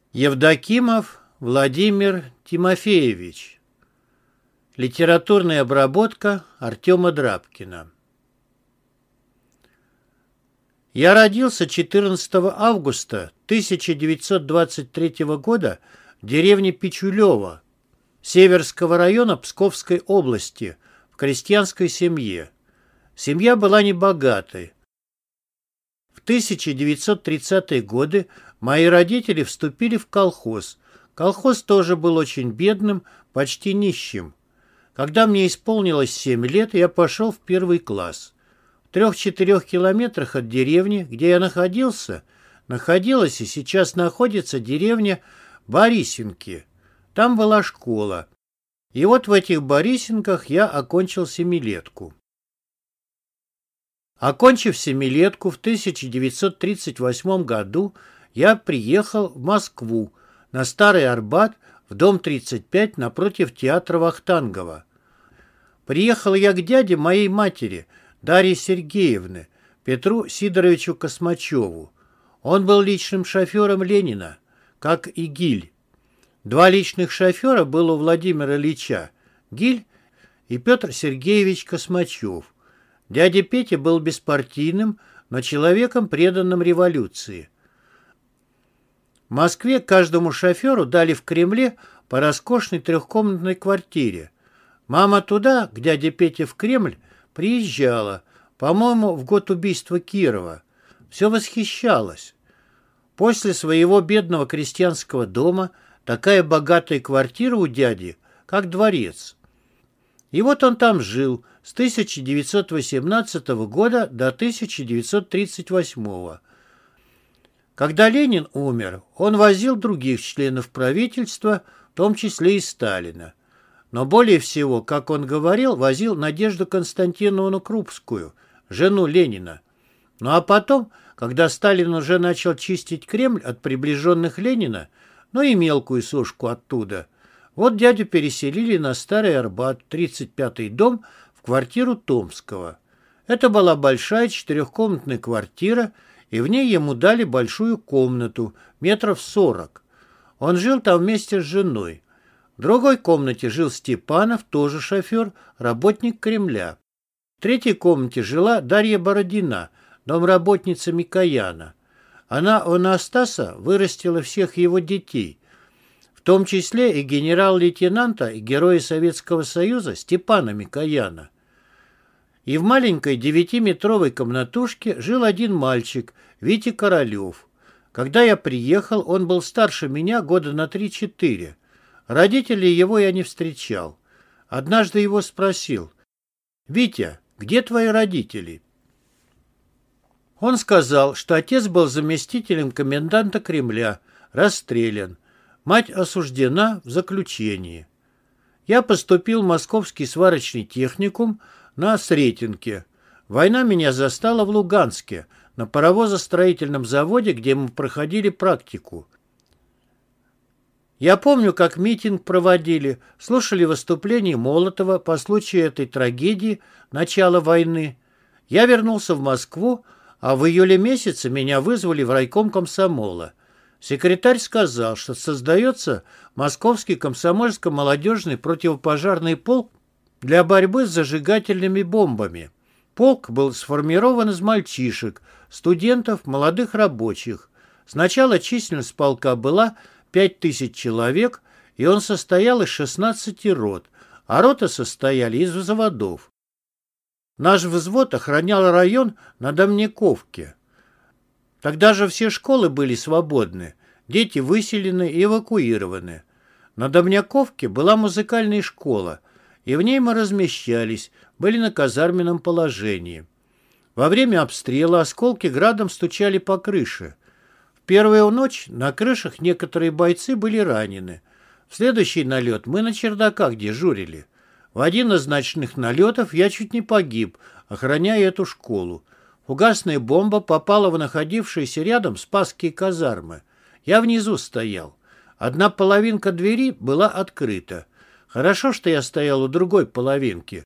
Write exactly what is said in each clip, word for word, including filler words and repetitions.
Евдокимов Владимир Тимофеевич. Литературная обработка Артема Драбкина. Я родился четырнадцатого августа тысяча девятьсот двадцать третьего года в деревне Пичулево Северского района Псковской области в крестьянской семье. Семья была небогатой. В тысяча девятьсот тридцатые годы мои родители вступили в колхоз. Колхоз тоже был очень бедным, почти нищим. Когда мне исполнилось семь лет, я пошел в первый класс. В трех-четырех километрах от деревни, где я находился, находилась и сейчас находится деревня Борисенки. Там была школа. И вот в этих Борисенках я окончил семилетку. Окончив семилетку в тысяча девятьсот тридцать восьмом году, я приехал в Москву, на Старый Арбат, в дом тридцать пять напротив театра Вахтангова. Приехал я к дяде моей матери, Дарьи Сергеевны, Петру Сидоровичу Космачеву. Он был личным шофером Ленина, как и Гиль. Два личных шофера было у Владимира Ильича, Гиль и Петр Сергеевич Космачев. Дядя Петя был беспартийным, но человеком, преданным революции. В Москве каждому шоферу дали в Кремле по роскошной трехкомнатной квартире. Мама туда, к дяде Пете в Кремль, приезжала, по-моему, в год убийства Кирова. Все восхищалась. После своего бедного крестьянского дома такая богатая квартира у дяди, как дворец. И вот он там жил с тысяча девятьсот восемнадцатого года до тысяча девятьсот тридцать восьмого. Когда Ленин умер, он возил других членов правительства, в том числе и Сталина. Но более всего, как он говорил, возил Надежду Константиновну Крупскую, жену Ленина. Ну а потом, когда Сталин уже начал чистить Кремль от приближенных Ленина, ну и мелкую сошку оттуда, вот дядю переселили на Старый Арбат, тридцать пятый дом, в квартиру Томского. Это была большая четырехкомнатная квартира, и в ней ему дали большую комнату, метров сорок. Он жил там вместе с женой. В другой комнате жил Степанов, тоже шофер, работник Кремля. В третьей комнате жила Дарья Бородина, домработница Микояна. Она у Анастаса вырастила всех его детей, в том числе и генерал-лейтенанта и героя Советского Союза Степана Микояна. И в маленькой девятиметровой комнатушке жил один мальчик, Витя Королев. Когда я приехал, он был старше меня года на три-четыре. Родителей его я не встречал. Однажды его спросил: «Витя, где твои родители?» Он сказал, что отец был заместителем коменданта Кремля, расстрелян. Мать осуждена в заключении. Я поступил в Московский сварочный техникум на Сретенке. Война меня застала в Луганске, на паровозостроительном заводе, где мы проходили практику. Я помню, как митинг проводили, слушали выступление Молотова по случаю этой трагедии, начала войны. Я вернулся в Москву, а в июле месяце меня вызвали в райком комсомола. Секретарь сказал, что создается Московский комсомольско-молодежный противопожарный полк для борьбы с зажигательными бомбами. Полк был сформирован из мальчишек, студентов, молодых рабочих. Сначала численность полка была пять тысяч человек, и он состоял из шестнадцати рот, а роты состояли из взводов. Наш взвод охранял район на Домняковке. Тогда же все школы были свободны, дети выселены и эвакуированы. На Домняковке была музыкальная школа, и в ней мы размещались, были на казарменном положении. Во время обстрела осколки градом стучали по крыше. В первую ночь на крышах некоторые бойцы были ранены. В следующий налет мы на чердаках дежурили. В один из ночных налетов я чуть не погиб, охраняя эту школу. Фугасная бомба попала в находившиеся рядом Спасские казармы. Я внизу стоял. Одна половинка двери была открыта. Хорошо, что я стоял у другой половинки.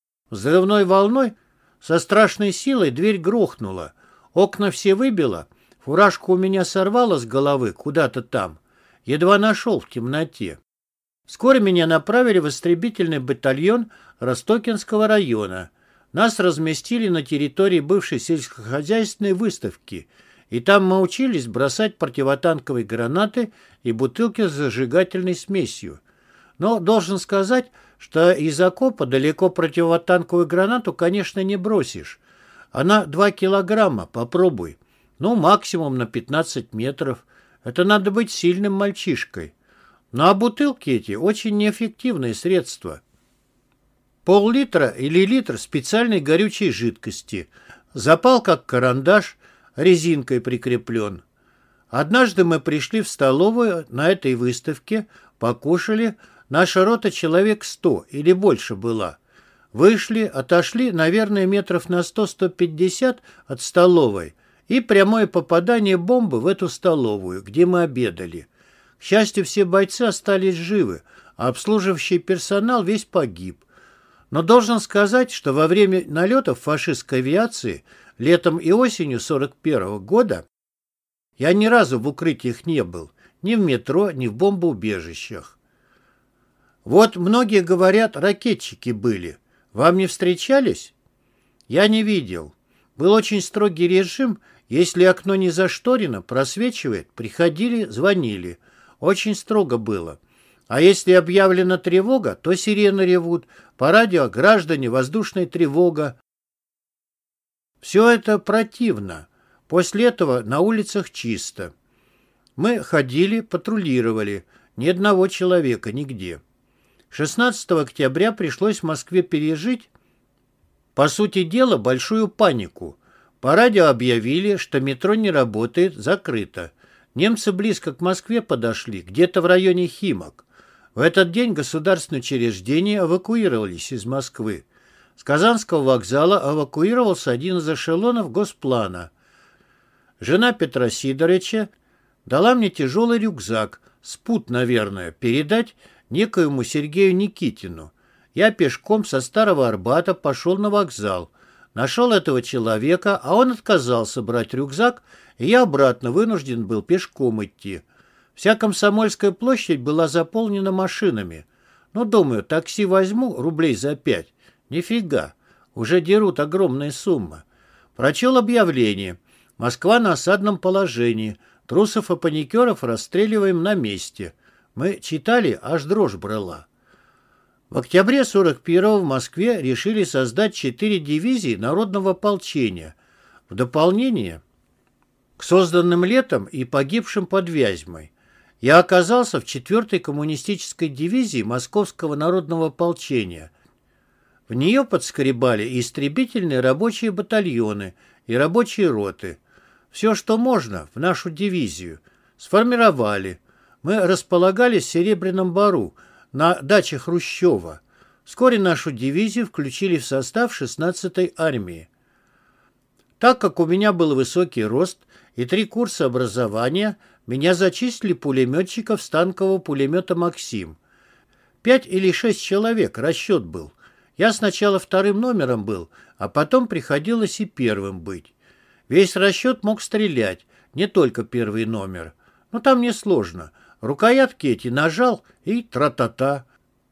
Взрывной волной со страшной силой дверь грохнула. Окна все выбило, Фуражку у меня сорвало с головы куда-то там. Едва нашел в темноте. Вскоре меня направили в истребительный батальон Ростокинского района. Нас разместили на территории бывшей сельскохозяйственной выставки, и там мы учились бросать противотанковые гранаты и бутылки с зажигательной смесью. Но должен сказать, что из окопа далеко противотанковую гранату, конечно, не бросишь. Она два килограмма, попробуй. Ну, максимум на пятнадцать метров. Это надо быть сильным мальчишкой. Ну а бутылки эти очень неэффективные средства. Пол-литра или литр специальной горючей жидкости. Запал как карандаш, резинкой прикреплен. Однажды мы пришли в столовую на этой выставке, покушали. Наша рота человек сто или больше была. Вышли, отошли, наверное, метров на сто — сто пятьдесят от столовой, и прямое попадание бомбы в эту столовую, где мы обедали. К счастью, все бойцы остались живы, а обслуживающий персонал весь погиб. Но должен сказать, что во время налетов фашистской авиации летом и осенью сорок первого года я ни разу в укрытиях не был, ни в метро, ни в бомбоубежищах. Вот многие говорят, ракетчики были. Вам не встречались? Я не видел. Был очень строгий режим. Если окно не зашторено, просвечивает, приходили, звонили. Очень строго было. А если объявлена тревога, то сирены ревут. По радио граждане, воздушная тревога. Все это противно. После этого на улицах чисто. Мы ходили, патрулировали. Ни одного человека нигде. шестнадцатого октября пришлось в Москве пережить, по сути дела, большую панику. По радио объявили, что метро не работает, закрыто. Немцы близко к Москве подошли, где-то в районе Химок. В этот день государственные учреждения эвакуировались из Москвы. С Казанского вокзала эвакуировался один из эшелонов Госплана. Жена Петра Сидоровича дала мне тяжелый рюкзак, спут, наверное, передать некоему Сергею Никитину. Я пешком со Старого Арбата пошел на вокзал. Нашел этого человека, а он отказался брать рюкзак, и я обратно вынужден был пешком идти. Вся Комсомольская площадь была заполнена машинами. Ну, думаю, такси возьму рублей за пять. Нифига, уже дерут огромные суммы. Прочел объявление. Москва на осадном положении. Трусов и паникеров расстреливаем на месте. Мы читали, аж дрожь брала. В октябре сорок первого в Москве решили создать четыре дивизии народного ополчения в дополнение к созданным летом и погибшим под Вязьмой. Я оказался в четвертой коммунистической дивизии Московского народного ополчения. В нее подскребали и истребительные рабочие батальоны, и рабочие роты. Все, что можно, в нашу дивизию. Сформировали. Мы располагались в Серебряном Бару, на даче Хрущева. Вскоре нашу дивизию включили в состав шестнадцатой армии. Так как у меня был высокий рост и три курса образования, меня зачислили пулеметчиков с танкового пулемета «Максим». Пять или шесть человек расчет был. Я сначала вторым номером был, а потом приходилось и первым быть. Весь расчет мог стрелять, не только первый номер. Но там несложно. Рукоятки эти нажал и тра-та-та.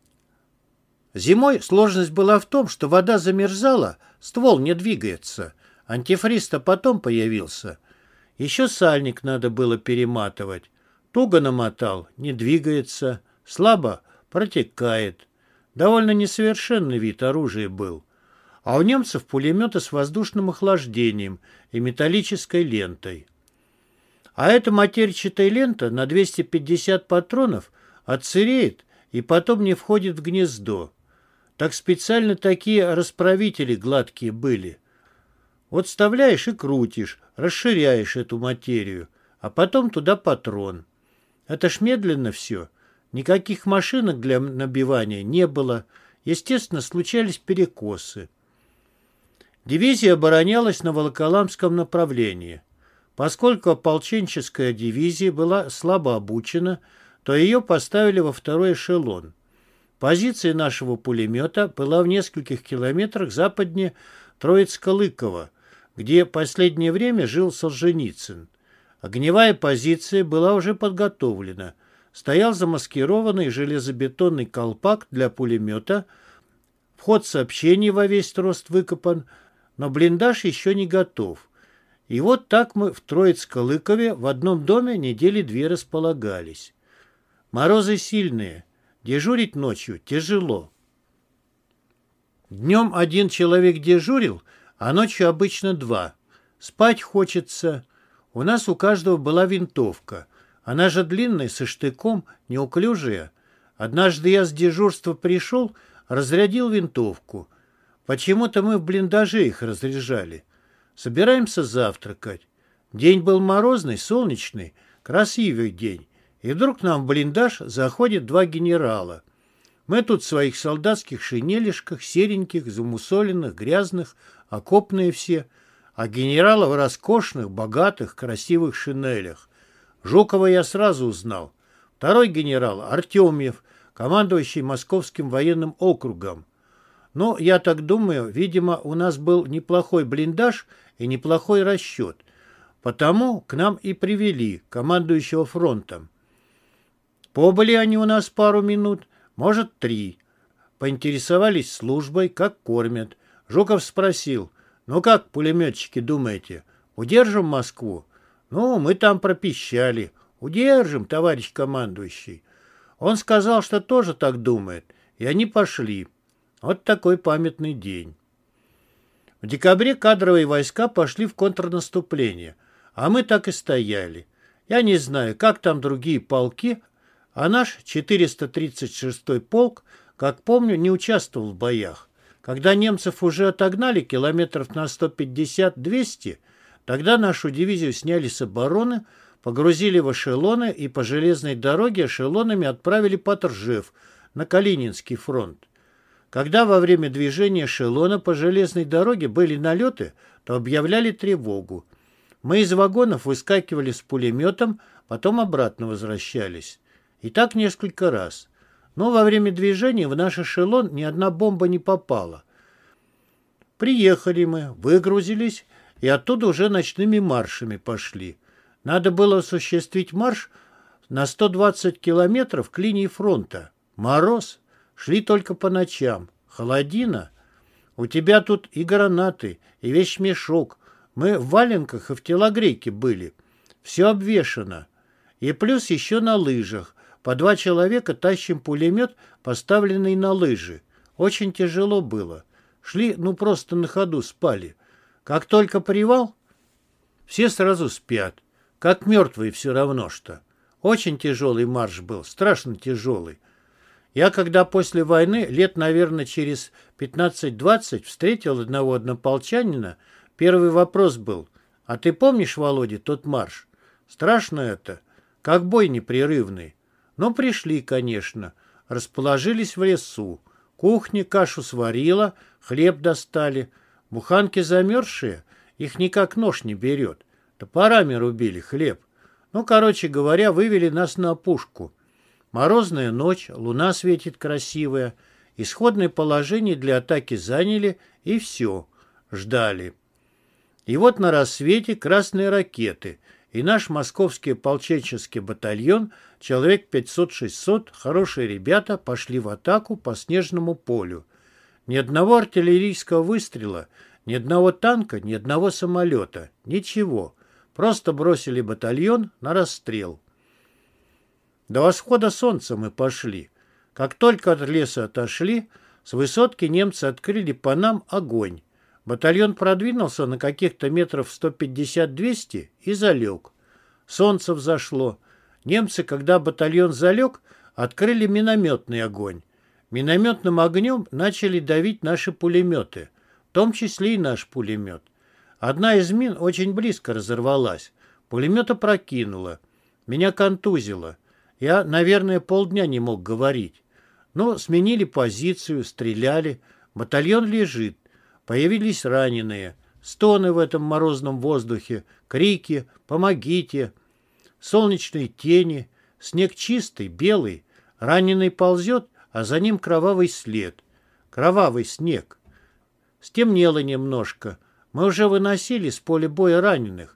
Зимой сложность была в том, что вода замерзала, ствол не двигается. Антифриз-то потом появился. Еще сальник надо было перематывать. Туго намотал, не двигается. Слабо протекает. Довольно несовершенный вид оружия был. А у немцев пулеметы с воздушным охлаждением и металлической лентой. А эта матерчатая лента на двести пятьдесят патронов отсыреет и потом не входит в гнездо. Так специально такие расправители гладкие были. Вот вставляешь и крутишь, расширяешь эту материю, а потом туда патрон. Это ж медленно все. Никаких машинок для набивания не было. Естественно, случались перекосы. Дивизия оборонялась на Волоколамском направлении. Поскольку ополченческая дивизия была слабо обучена, то ее поставили во второй эшелон. Позиция нашего пулемета была в нескольких километрах западнее Троицко-Лыково, где последнее время жил Солженицын. Огневая позиция была уже подготовлена. Стоял замаскированный железобетонный колпак для пулемета, вход сообщений во весь рост выкопан, но блиндаж еще не готов. И вот так мы в Троицко-Лыкове в одном доме недели две располагались. Морозы сильные, дежурить ночью тяжело. Днем один человек дежурил, а ночью обычно два. Спать хочется. У нас у каждого была винтовка. Она же длинная, со штыком, неуклюжая. Однажды я с дежурства пришел, разрядил винтовку. Почему-то мы в блиндаже их разряжали. Собираемся завтракать. День был морозный, солнечный, красивый день. И вдруг к нам в блиндаж заходят два генерала. Мы тут в своих солдатских шинелишках, сереньких, замусоленных, грязных, окопные все, а генералы в роскошных, богатых, красивых шинелях. Жукова я сразу узнал. Второй генерал Артемьев, командующий Московским военным округом. Ну, я так думаю, видимо, у нас был неплохой блиндаж и неплохой расчет. Потому к нам и привели командующего фронтом. Побыли они у нас пару минут, может, три. Поинтересовались службой, как кормят. Жуков спросил: «Ну как, пулеметчики, думаете, удержим Москву?» «Ну, мы там пропищали. Удержим, товарищ командующий». Он сказал, что тоже так думает, и они пошли. Вот такой памятный день. В декабре кадровые войска пошли в контрнаступление, а мы так и стояли. Я не знаю, как там другие полки, а наш четыреста тридцать шестой полк, как помню, не участвовал в боях. Когда немцев уже отогнали километров на сто пятьдесят - двести, тогда нашу дивизию сняли с обороны, погрузили в эшелоны и по железной дороге эшелонами отправили под Ржев на Калининский фронт. Когда во время движения эшелона по железной дороге были налеты, то объявляли тревогу. Мы из вагонов выскакивали с пулеметом, потом обратно возвращались. И так несколько раз. Но во время движения в наш эшелон ни одна бомба не попала. Приехали мы, выгрузились, и оттуда уже ночными маршами пошли. Надо было осуществить марш на сто двадцать километров к линии фронта. Мороз. Шли только по ночам. Холодина. У тебя тут и гранаты, и вещмешок. Мы в валенках и в телогрейке были. Все обвешано. И плюс еще на лыжах. По два человека тащим пулемет, поставленный на лыжи. Очень тяжело было. Шли, ну просто на ходу спали. Как только привал, все сразу спят. Как мертвые все равно что. Очень тяжелый марш был, страшно тяжелый. Я когда после войны, лет, наверное, через пятнадцать-двадцать, встретил одного однополчанина, первый вопрос был: «А ты помнишь, Володя, тот марш? Страшно это, как бой непрерывный». Но пришли, конечно, расположились в лесу. Кухня кашу сварила, хлеб достали. Буханки замерзшие, их никак нож не берет. Топорами рубили хлеб. Ну, короче говоря, вывели нас на опушку. Морозная ночь, луна светит красивая. Исходное положение для атаки заняли, и все, ждали. И вот на рассвете красные ракеты, и наш московский ополченческий батальон, человек пятьсот-шестьсот, хорошие ребята, пошли в атаку по снежному полю. Ни одного артиллерийского выстрела, ни одного танка, ни одного самолета, ничего. Просто бросили батальон на расстрел. До восхода солнца мы пошли. Как только от леса отошли, с высотки немцы открыли по нам огонь. Батальон продвинулся на каких-то метров сто пятьдесят-двести и залег. Солнце взошло. Немцы, когда батальон залег, открыли минометный огонь. Минометным огнем начали давить наши пулеметы, в том числе и наш пулемет. Одна из мин очень близко разорвалась. Пулемет опрокинуло. Меня контузило. Я, наверное, полдня не мог говорить. Но сменили позицию, стреляли. Батальон лежит. Появились раненые. Стоны в этом морозном воздухе, крики «Помогите!». Солнечные тени, снег чистый, белый. Раненый ползет, а за ним кровавый след. Кровавый снег. Стемнело немножко. Мы уже выносили с поля боя раненых.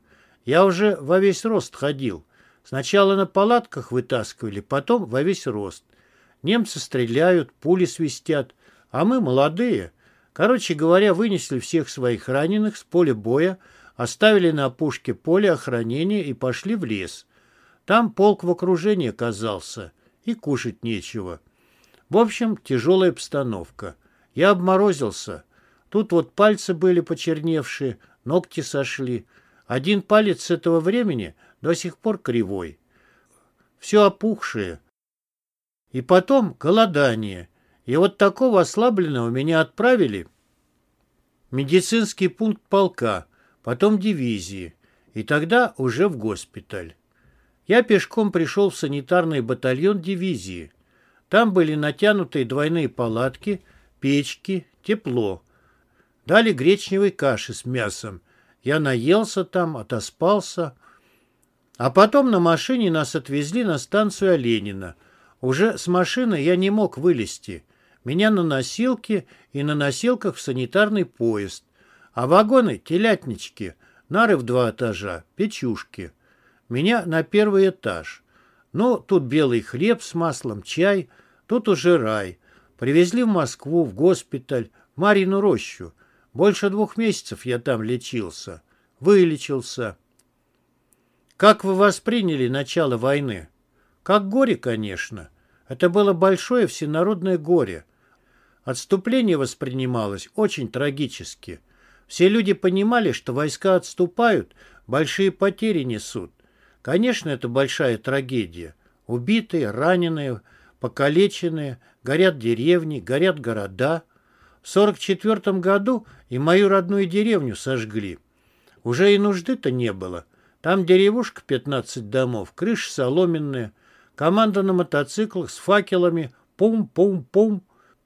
Я уже во весь рост ходил. Сначала на палатках вытаскивали, потом во весь рост. Немцы стреляют, пули свистят, а мы молодые. Короче говоря, вынесли всех своих раненых с поля боя, оставили на опушке поля охранения и пошли в лес. Там полк в окружении оказался, и кушать нечего. В общем, тяжелая обстановка. Я обморозился. Тут вот пальцы были почерневшие, ногти сошли. Один палец с этого времени до сих пор кривой. Все опухшее. И потом голодание. И вот такого ослабленного меня отправили в медицинский пункт полка, потом дивизии, и тогда уже в госпиталь. Я пешком пришел в санитарный батальон дивизии. Там были натянутые двойные палатки, печки, тепло. Дали гречневой каши с мясом. Я наелся там, отоспался. А потом на машине нас отвезли на станцию Оленина. Уже с машины я не мог вылезти. Меня на носилки и на носилках в санитарный поезд. А вагоны — телятнички, нары в два этажа, печушки. Меня на первый этаж. Ну, тут белый хлеб с маслом, чай, тут уже рай. Привезли в Москву, в госпиталь, в Марьину рощу. Больше двух месяцев я там лечился. Вылечился. Как вы восприняли начало войны? Как горе, конечно. Это было большое всенародное горе. Отступление воспринималось очень трагически. Все люди понимали, что войска отступают, большие потери несут. Конечно, это большая трагедия. Убитые, раненые, покалеченные, горят деревни, горят города. В сорок четвёртом году и мою родную деревню сожгли. Уже и нужды-то не было. Там деревушка, пятнадцать домов, крыша соломенная, команда на мотоциклах с факелами, пум-пум-пум.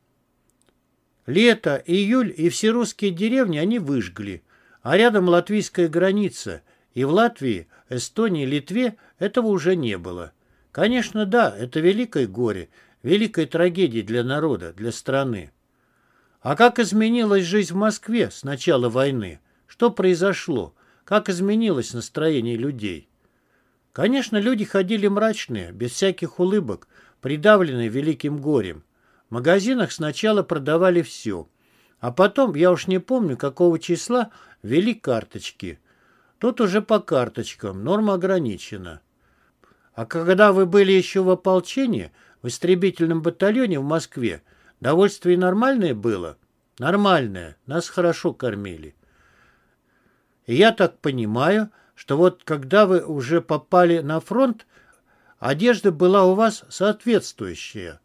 Лето, июль и все русские деревни они выжгли. А рядом латвийская граница. И в Латвии, Эстонии, Литве этого уже не было. Конечно, да, это великое горе, великая трагедия для народа, для страны. А как изменилась жизнь в Москве с начала войны? Что произошло? Как изменилось настроение людей? Конечно, люди ходили мрачные, без всяких улыбок, придавленные великим горем. В магазинах сначала продавали все. А потом, я уж не помню, какого числа, ввели карточки. Тут уже по карточкам, норма ограничена. А когда вы были еще в ополчении, в истребительном батальоне в Москве, довольствие нормальное было? Нормальное, нас хорошо кормили. И я так понимаю, что вот когда вы уже попали на фронт, одежда была у вас соответствующая.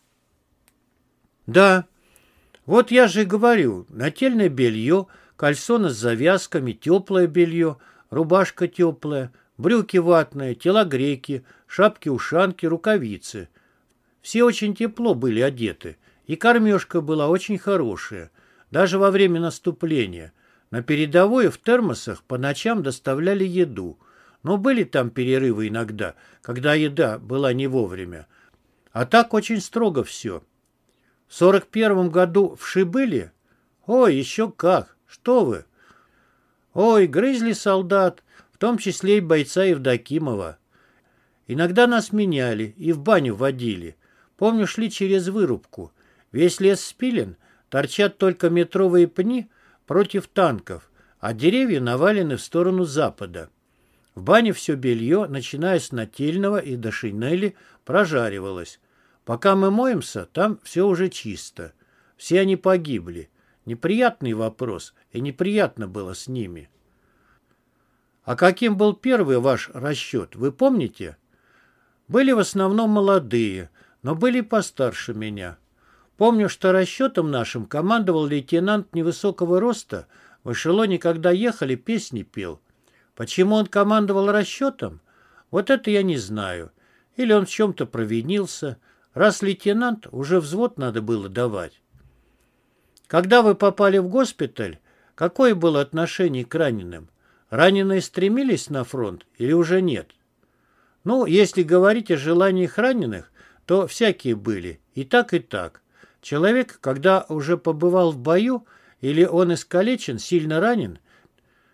Да, вот я же и говорю, нательное белье, кальсоны с завязками, теплое белье, рубашка теплая, брюки ватные, телогрейки, шапки-ушанки, рукавицы. Все очень тепло были одеты, и кормежка была очень хорошая, даже во время наступления. На передовой в термосах по ночам доставляли еду, но были там перерывы иногда, когда еда была не вовремя. А так очень строго все. В сорок первом году вши были? Ой, еще как! Что вы? Ой, грызли солдат, в том числе и бойца Евдокимова. Иногда нас меняли и в баню водили. Помню, шли через вырубку. Весь лес спилен, торчат только метровые пни против танков, а деревья навалены в сторону запада. В бане все белье, начиная с нательного и до шинели, прожаривалось. Пока мы моемся, там все уже чисто. Все они погибли. Неприятный вопрос, и неприятно было с ними. А каким был первый ваш расчет, вы помните? Были в основном молодые, но были постарше меня. Помню, что расчетом нашим командовал лейтенант невысокого роста, в эшелоне, когда ехали, песни пел. Почему он командовал расчетом? Вот это я не знаю. Или он в чем-то провинился. Раз лейтенант, уже взвод надо было давать. Когда вы попали в госпиталь, какое было отношение к раненым? Раненые стремились на фронт или уже нет? Ну, если говорить о желаниях раненых, то всякие были, и так, и так. Человек, когда уже побывал в бою, или он искалечен, сильно ранен,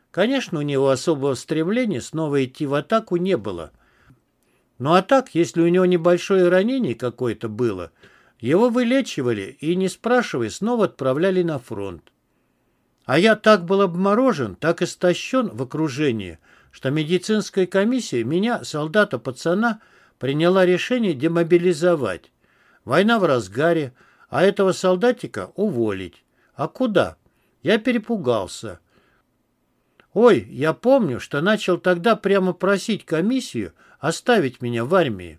Конечно, у него особого стремления снова идти в атаку не было. Ну а так, если у него небольшое ранение какое-то было, его вылечивали и, не спрашивая, снова отправляли на фронт. А я так был обморожен, так истощен в окружении, что медицинская комиссия меня, солдата-пацана, приняла решение демобилизовать. Война в разгаре, а этого солдатика уволить. А куда? Я перепугался. Ой, я помню, что начал тогда прямо просить комиссию оставить меня в армии.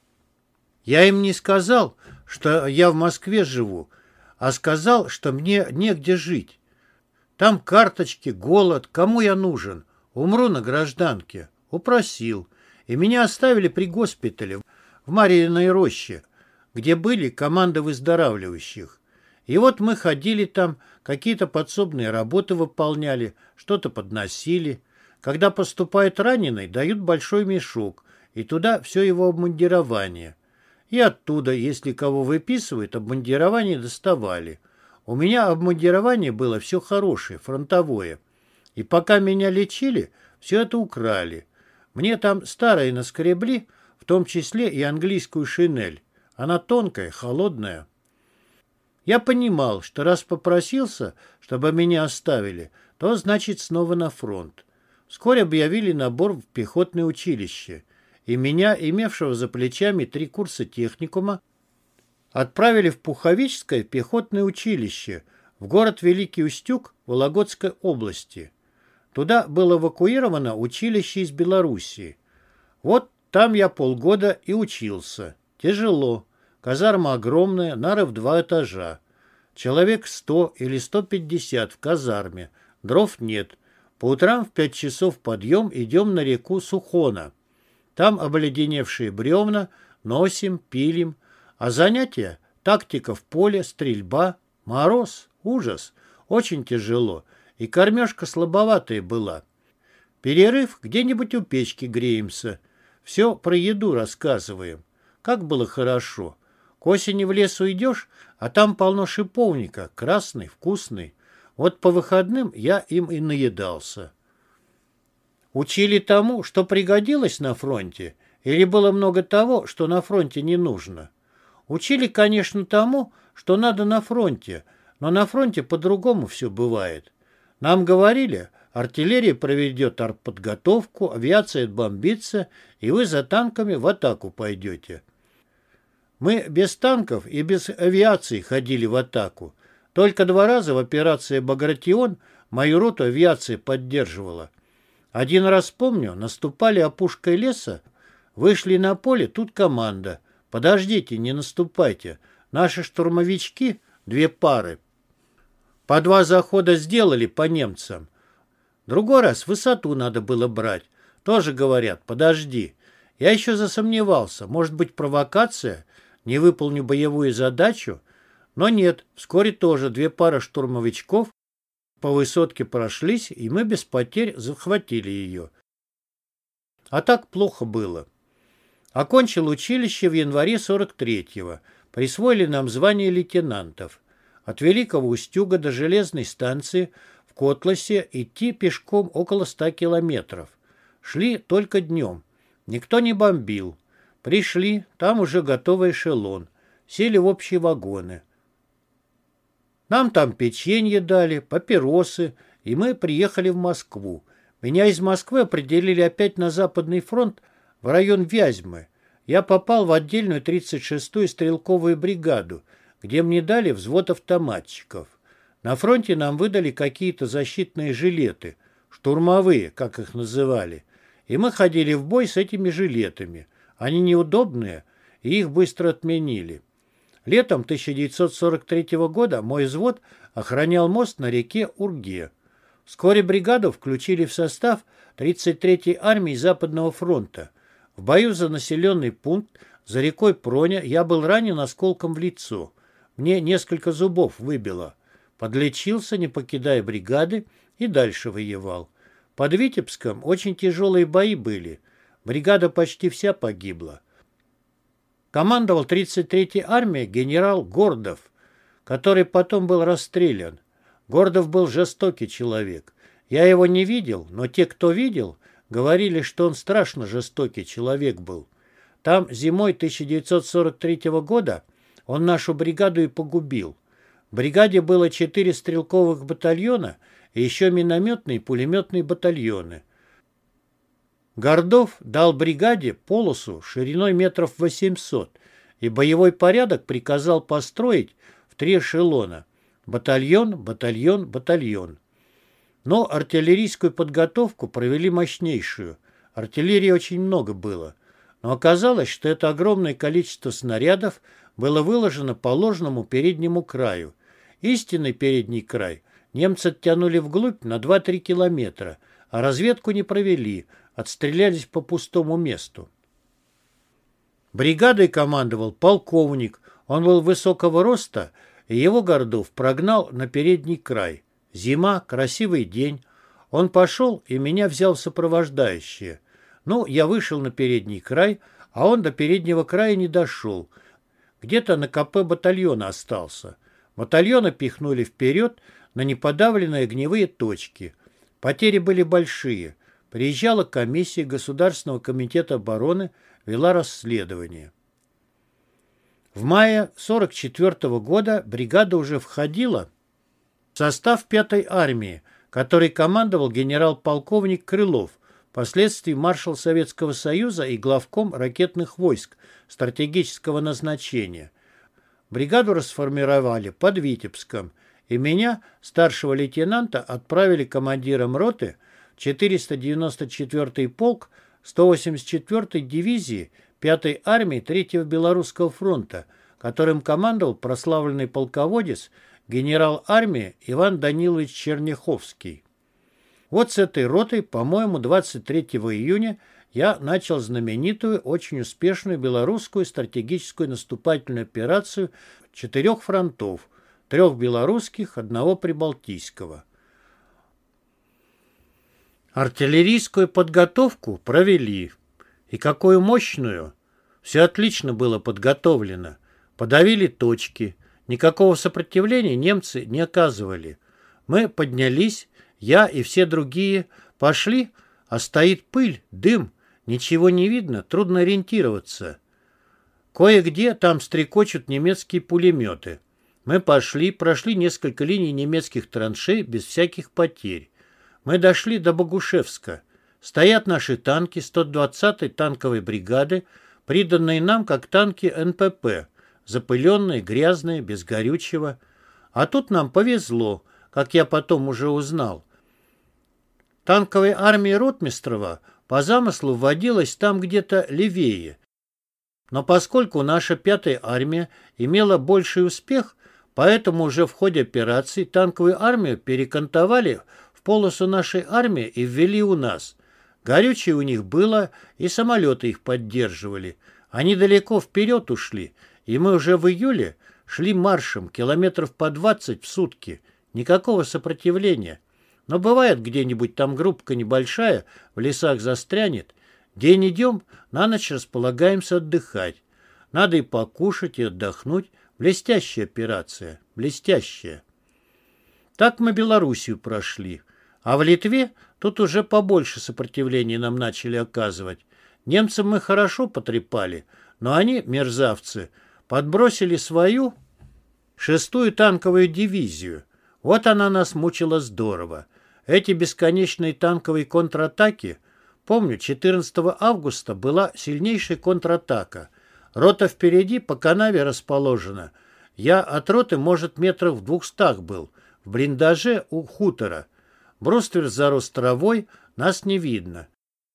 Я им не сказал, что я в Москве живу, а сказал, что мне негде жить. Там карточки, голод, кому я нужен? Умру на гражданке. Упросил. И меня оставили при госпитале в Марьиной роще, где были команды выздоравливающих. И вот мы ходили там, какие-то подсобные работы выполняли, что-то подносили. Когда поступает раненый, дают большой мешок, и туда все его обмундирование. И оттуда, если кого выписывают, обмундирование доставали. У меня обмундирование было все хорошее, фронтовое. И пока меня лечили, все это украли. Мне там старое наскребли, в том числе и английскую шинель. Она тонкая, холодная. Я понимал, что раз попросился, чтобы меня оставили, то значит снова на фронт. Вскоре объявили набор в пехотное училище, и меня, имевшего за плечами три курса техникума, отправили в Пуховическое пехотное училище в город Великий Устюг Вологодской области. Туда было эвакуировано училище из Белоруссии. Вот там я полгода и учился. Тяжело. Казарма огромная, нары в два этажа. Человек сто или сто пятьдесят в казарме. Дров нет. По утрам в пять часов подъем, идем на реку Сухона. Там обледеневшие бревна, носим, пилим. А занятия — тактика в поле, стрельба, мороз, ужас. Очень тяжело. И кормежка слабоватая была. Перерыв где-нибудь у печки греемся. Все про еду рассказываем. Как было хорошо. К осени в лес уйдешь, а там полно шиповника, красный, вкусный. Вот по выходным я им и наедался. Учили тому, что пригодилось на фронте, или было много того, что на фронте не нужно? Учили, конечно, тому, что надо на фронте, но на фронте по-другому все бывает. Нам говорили, артиллерия проведет артподготовку, авиация отбомбится, и вы за танками в атаку пойдете. Мы без танков и без авиации ходили в атаку. Только два раза в операции «Багратион» мою роту авиация поддерживала. Один раз помню, наступали опушкой леса, вышли на поле, тут команда. Подождите, не наступайте. Наши штурмовички, две пары, по два захода сделали по немцам. Другой раз высоту надо было брать. Тоже говорят, подожди. Я еще засомневался, может быть провокация, не выполню боевую задачу. Но нет, вскоре тоже две пары штурмовичков по высотке прошлись, и мы без потерь захватили ее. А так плохо было. Окончил училище в январе сорок третьего. Присвоили нам звание лейтенантов. От Великого Устюга до железной станции в Котласе идти пешком около ста километров. Шли только днем. Никто не бомбил. Пришли, там уже готовый эшелон. Сели в общие вагоны. Нам там печенье дали, папиросы, и мы приехали в Москву. Меня из Москвы определили опять на Западный фронт, в район Вязьмы. Я попал в отдельную тридцать шестую стрелковую бригаду, где мне дали взвод автоматчиков. На фронте нам выдали какие-то защитные жилеты, штурмовые, как их называли, и мы ходили в бой с этими жилетами. Они неудобные, и их быстро отменили. Летом тысяча девятьсот сорок третьего года мой взвод охранял мост на реке Урге. Вскоре бригаду включили в состав тридцать третьей армии Западного фронта. В бою за населенный пункт за рекой Проня я был ранен осколком в лицо. Мне несколько зубов выбило. Подлечился, не покидая бригады, и дальше воевал. Под Витебском очень тяжелые бои были. Бригада почти вся погибла. Командовал тридцать третьей армией генерал Гордов, который потом был расстрелян. Гордов был жестокий человек. Я его не видел, но те, кто видел, говорили, что он страшно жестокий человек был. Там зимой тысяча девятьсот сорок третьего года он нашу бригаду и погубил. В бригаде было четыре стрелковых батальона и еще минометные и пулеметные батальоны. Гордов дал бригаде полосу шириной метров восемьсот и боевой порядок приказал построить в три эшелона. Батальон, батальон, батальон. Но артиллерийскую подготовку провели мощнейшую. Артиллерии очень много было. Но оказалось, что это огромное количество снарядов было выложено по ложному переднему краю. Истинный передний край немцы оттянули вглубь на два-три километра, а разведку не провели, отстрелялись по пустому месту. Бригадой командовал полковник, он был высокого роста, и его Гордов прогнал на передний край. Зима, красивый день. Он пошел, и меня взял в сопровождающие. Ну, я вышел на передний край, а он до переднего края не дошел. Где-то на ка пэ батальона остался. Батальона пихнули вперед на неподавленные огневые точки. Потери были большие. Приезжала комиссия Государственного комитета обороны, вела расследование. В мае сорок четвёртого года бригада уже входила в состав пятой армии, которой командовал генерал-полковник Крылов, впоследствии маршал Советского Союза и главком ракетных войск стратегического назначения. Бригаду расформировали под Витебском, и меня, старшего лейтенанта, отправили командиром роты в четыреста девяносто четвёртый полк сто восемьдесят четвёртой дивизии пятой армии третьего Белорусского фронта, которым командовал прославленный полководец генерал армии Иван Данилович Черняховский. Вот с этой ротой, по-моему, двадцать третьего июня я начал знаменитую, очень успешную белорусскую стратегическую наступательную операцию четырех фронтов, трех белорусских, одного прибалтийского. Артиллерийскую подготовку провели. И какую мощную! Все отлично было подготовлено. Подавили точки. Никакого сопротивления немцы не оказывали. Мы поднялись, я и все другие пошли, а стоит пыль, дым, ничего не видно, трудно ориентироваться. Кое-где там стрекочут немецкие пулеметы. Мы пошли, прошли несколько линий немецких траншей без всяких потерь. Мы дошли до Богушевска. Стоят наши танки сто двадцатой танковой бригады, приданные нам как танки эн пэ пэ, запыленные, грязные, без горючего. А тут нам повезло, как я потом уже узнал. Танковой армии Ротмистрова по замыслу вводилась там где-то левее. Но поскольку наша пятая армия имела больший успех, поэтому уже в ходе операции танковую армию перекантовали в полосу нашей армии и ввели у нас. Горючее у них было, и самолеты их поддерживали. Они далеко вперед ушли, и мы уже в июле шли маршем километров по двадцать в сутки. Никакого сопротивления. Но бывает где-нибудь там группка небольшая, в лесах застрянет. День идем, на ночь располагаемся отдыхать. Надо и покушать, и отдохнуть. Блестящая операция, блестящая. Так мы Белоруссию прошли. А в Литве тут уже побольше сопротивления нам начали оказывать. Немцам мы хорошо потрепали, но они, мерзавцы, подбросили свою шестую танковую дивизию. Вот она нас мучила здорово. Эти бесконечные танковые контратаки. Помню, четырнадцатого августа была сильнейшая контратака. Рота впереди по канаве расположена. Я от роты, может, метров в двухстах был. В блиндаже у хутора. Бруствер зарос травой, нас не видно.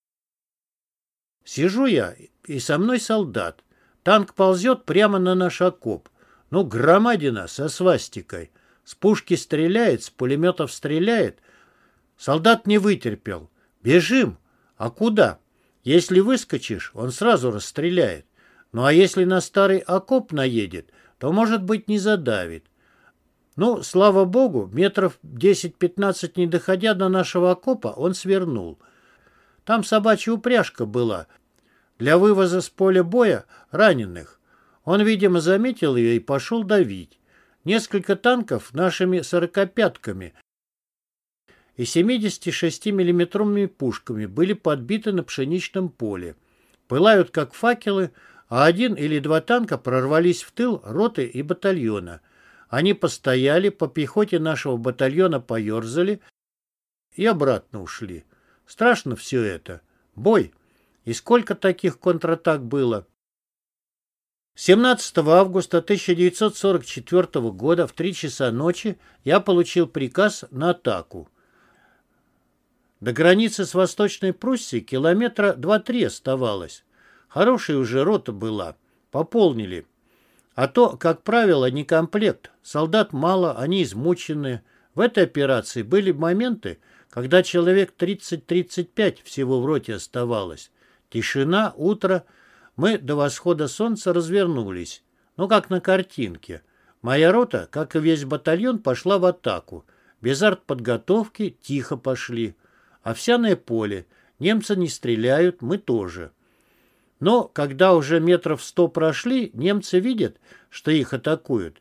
Сижу я, и со мной солдат. Танк ползет прямо на наш окоп. Ну, громадина со свастикой. С пушки стреляет, с пулеметов стреляет. Солдат не вытерпел. Бежим. А куда? Если выскочишь, он сразу расстреляет. Ну, а если на старый окоп наедет, то, может быть, не задавит. Ну, слава богу, метров десять-пятнадцать не доходя до нашего окопа, он свернул. Там собачья упряжка была для вывоза с поля боя раненых. Он, видимо, заметил ее и пошел давить. Несколько танков нашими сорокопятками и семидесятишестимиллиметровыми пушками были подбиты на пшеничном поле. Пылают как факелы, а один или два танка прорвались в тыл роты и батальона. Они постояли, по пехоте нашего батальона поерзали и обратно ушли. Страшно все это. Бой. И сколько таких контратак было? семнадцатого августа тысяча девятьсот сорок четвёртого года в три часа ночи я получил приказ на атаку. До границы с Восточной Пруссией километра два-три оставалось. Хорошая уже рота была. Пополнили. А то, как правило, не комплект. Солдат мало, они измучены. В этой операции были моменты, когда человек тридцать-тридцать пять всего в роте оставалось. Тишина, утро. Мы до восхода солнца развернулись. Ну, как на картинке. Моя рота, как и весь батальон, пошла в атаку. Без артподготовки тихо пошли. Овсяное поле. Немцы не стреляют, мы тоже. Но когда уже метров сто прошли, немцы видят, что их атакуют,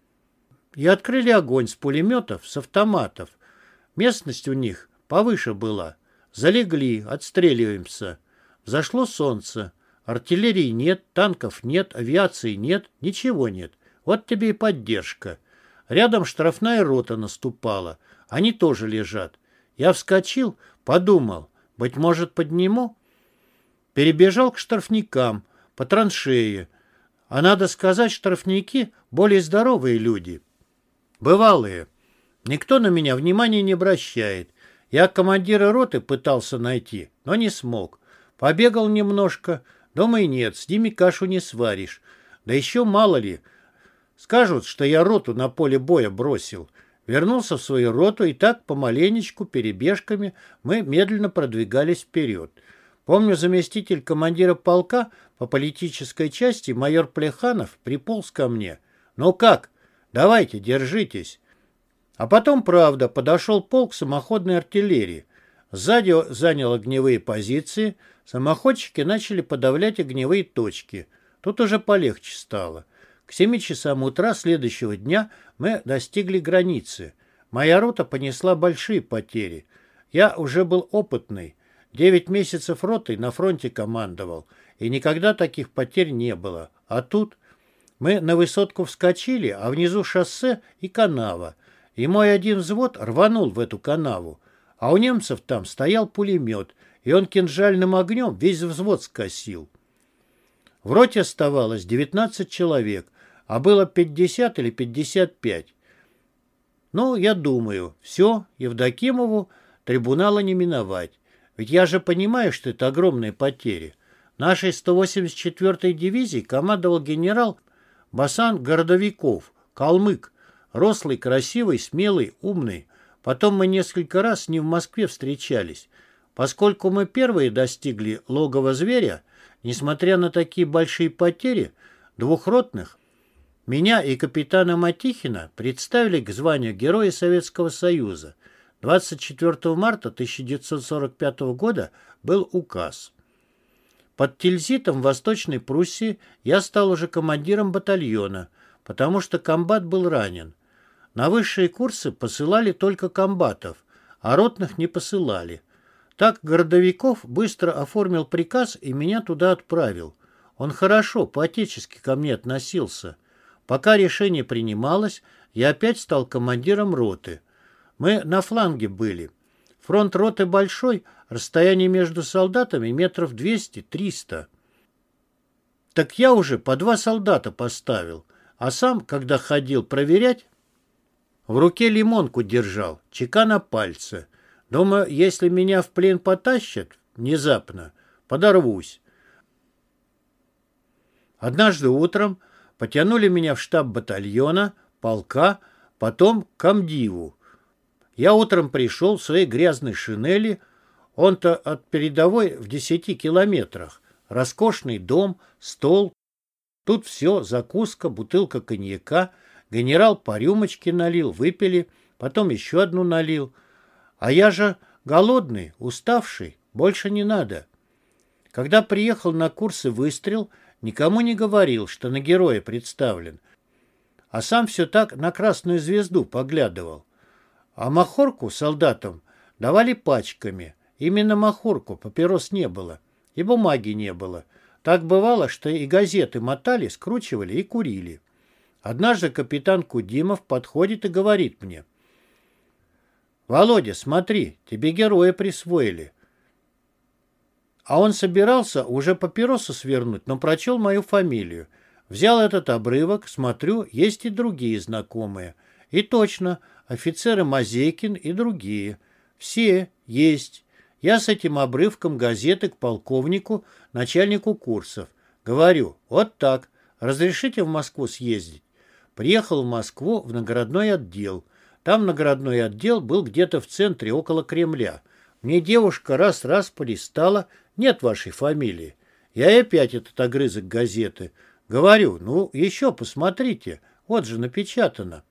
и открыли огонь с пулеметов, с автоматов. Местность у них повыше была. Залегли, отстреливаемся. Взошло солнце. Артиллерии нет, танков нет, авиации нет, ничего нет. Вот тебе и поддержка. Рядом штрафная рота наступала. Они тоже лежат. Я вскочил, подумал, быть может, подниму? Перебежал к штрафникам, по траншее. А надо сказать, штрафники более здоровые люди. Бывалые. Никто на меня внимания не обращает. Я командира роты пытался найти, но не смог. Побегал немножко. Дома и нет, с ними кашу не сваришь. Да еще мало ли. Скажут, что я роту на поле боя бросил. Вернулся в свою роту, и так помаленечку, перебежками, мы медленно продвигались вперед. Помню, заместитель командира полка по политической части майор Плеханов приполз ко мне. «Ну как? Давайте, держитесь». А потом, правда, подошел полк самоходной артиллерии. Сзади занял огневые позиции, самоходчики начали подавлять огневые точки. Тут уже полегче стало. К семи часам утра следующего дня мы достигли границы. Моя рота понесла большие потери. Я уже был опытный. Девять месяцев ротой на фронте командовал, и никогда таких потерь не было. А тут мы на высотку вскочили, а внизу шоссе и канава. И мой один взвод рванул в эту канаву. А у немцев там стоял пулемет, и он кинжальным огнем весь взвод скосил. В роте оставалось девятнадцать человек, а было пятьдесят или пятьдесят пять. Ну, я думаю, все, Евдокимову трибунала не миновать. Ведь я же понимаю, что это огромные потери. Нашей сто восемьдесят четвёртой дивизией командовал генерал Басан Городовиков, калмык, рослый, красивый, смелый, умный. Потом мы несколько раз с ним в Москве встречались. Поскольку мы первые достигли логова зверя, несмотря на такие большие потери, двухротных, меня и капитана Матихина представили к званию Героя Советского Союза. двадцать четвёртого марта тысяча девятьсот сорок пятого года был указ. Под Тильзитом в Восточной Пруссии я стал уже командиром батальона, потому что комбат был ранен. На высшие курсы посылали только комбатов, а ротных не посылали. Так Городовиков быстро оформил приказ и меня туда отправил. Он хорошо, по-отечески ко мне относился. Пока решение принималось, я опять стал командиром роты. Мы на фланге были. Фронт роты большой, расстояние между солдатами метров двести-триста. Так я уже по два солдата поставил, а сам, когда ходил проверять, в руке лимонку держал, чека на пальце. Думаю, если меня в плен потащат внезапно, подорвусь. Однажды утром потянули меня в штаб батальона, полка, потом к комдиву. Я утром пришел в своей грязной шинели, он-то от передовой в десяти километрах. Роскошный дом, стол. Тут все, закуска, бутылка коньяка. Генерал по рюмочке налил, выпили, потом еще одну налил. А я же голодный, уставший, больше не надо. Когда приехал на курсы выстрел, никому не говорил, что на героя представлен, а сам все так на красную звезду поглядывал. А махорку солдатам Давали пачками. Именно махорку, папирос не было. И бумаги не было. Так бывало, что и газеты мотали, скручивали и курили. Однажды капитан Кудимов подходит и говорит мне: «Володя, смотри, тебе героя присвоили». А он собирался уже папиросу свернуть, но прочел мою фамилию. Взял этот обрывок, смотрю, есть и другие знакомые. И точно, офицеры Мазейкин и другие. Все есть. Я с этим обрывком газеты к полковнику, начальнику курсов. Говорю: вот так, разрешите в Москву съездить? Приехал в Москву в наградной отдел. Там наградной отдел был где-то в центре, около Кремля. Мне девушка раз-раз полистала: нет вашей фамилии. Я и опять этот огрызок газеты. Говорю: ну, еще посмотрите, вот же напечатано.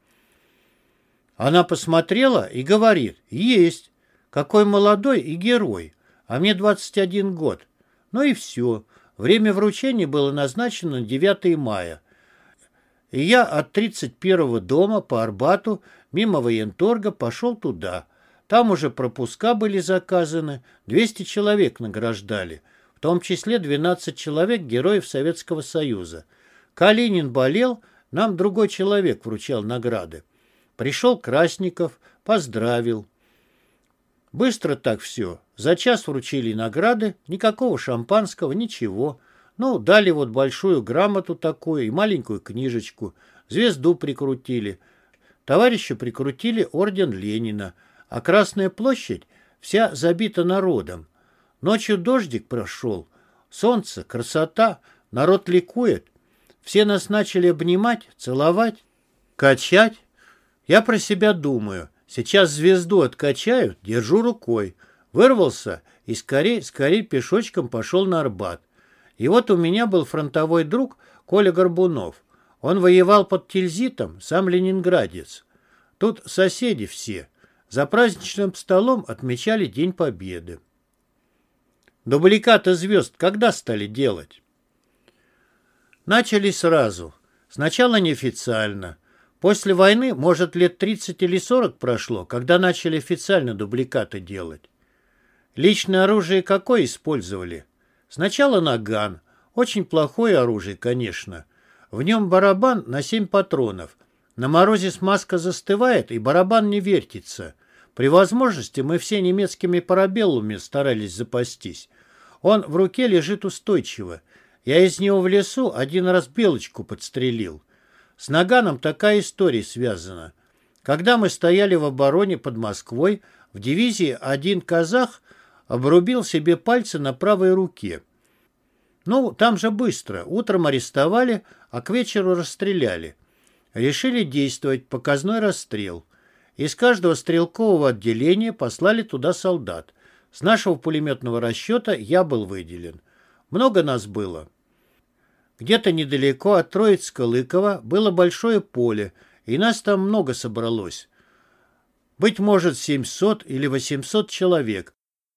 Она посмотрела и говорит: есть. Какой молодой и герой. А мне двадцать один год. Ну и все. Время вручения было назначено на девятое мая. И я от тридцать первого дома по Арбату мимо военторга пошел туда. Там уже пропуска были заказаны, двести человек награждали, в том числе двенадцать человек героев Советского Союза. Калинин болел, нам другой человек вручал награды. Пришел Красников, поздравил. Быстро так все. За час вручили награды, никакого шампанского, ничего. Ну, дали вот большую грамоту такую и маленькую книжечку. Звезду прикрутили. Товарищу прикрутили орден Ленина. А Красная площадь вся забита народом. Ночью дождик прошел. Солнце, красота, народ ликует. Все нас начали обнимать, целовать, качать. Я про себя думаю. Сейчас звезду откачают, держу рукой. Вырвался и скорей, скорей пешочком пошел на Арбат. И вот у меня был фронтовой друг Коля Горбунов. Он воевал под Тильзитом, сам ленинградец. Тут соседи все. За праздничным столом отмечали День Победы. Дубликаты звезд когда стали делать? Начали сразу. Сначала неофициально. После войны, может, лет тридцать или сорок прошло, когда начали официально дубликаты делать. Личное оружие какое использовали? Сначала наган. Очень плохое оружие, конечно. В нем барабан на семь патронов. На морозе смазка застывает, и барабан не вертится. При возможности мы все немецкими парабеллумами старались запастись. Он в руке лежит устойчиво. Я из него в лесу один раз белочку подстрелил. С наганом такая история связана. Когда мы стояли в обороне под Москвой, в дивизии один казах обрубил себе пальцы на правой руке. Ну, там же быстро. Утром арестовали, а к вечеру расстреляли. Решили действовать, показной расстрел. Из каждого стрелкового отделения послали туда солдат. С нашего пулеметного расчета я был выделен. Много нас было. Где-то недалеко от Троицка-Лыкова было большое поле, и нас там много собралось. Быть может, семьсот или восемьсот человек.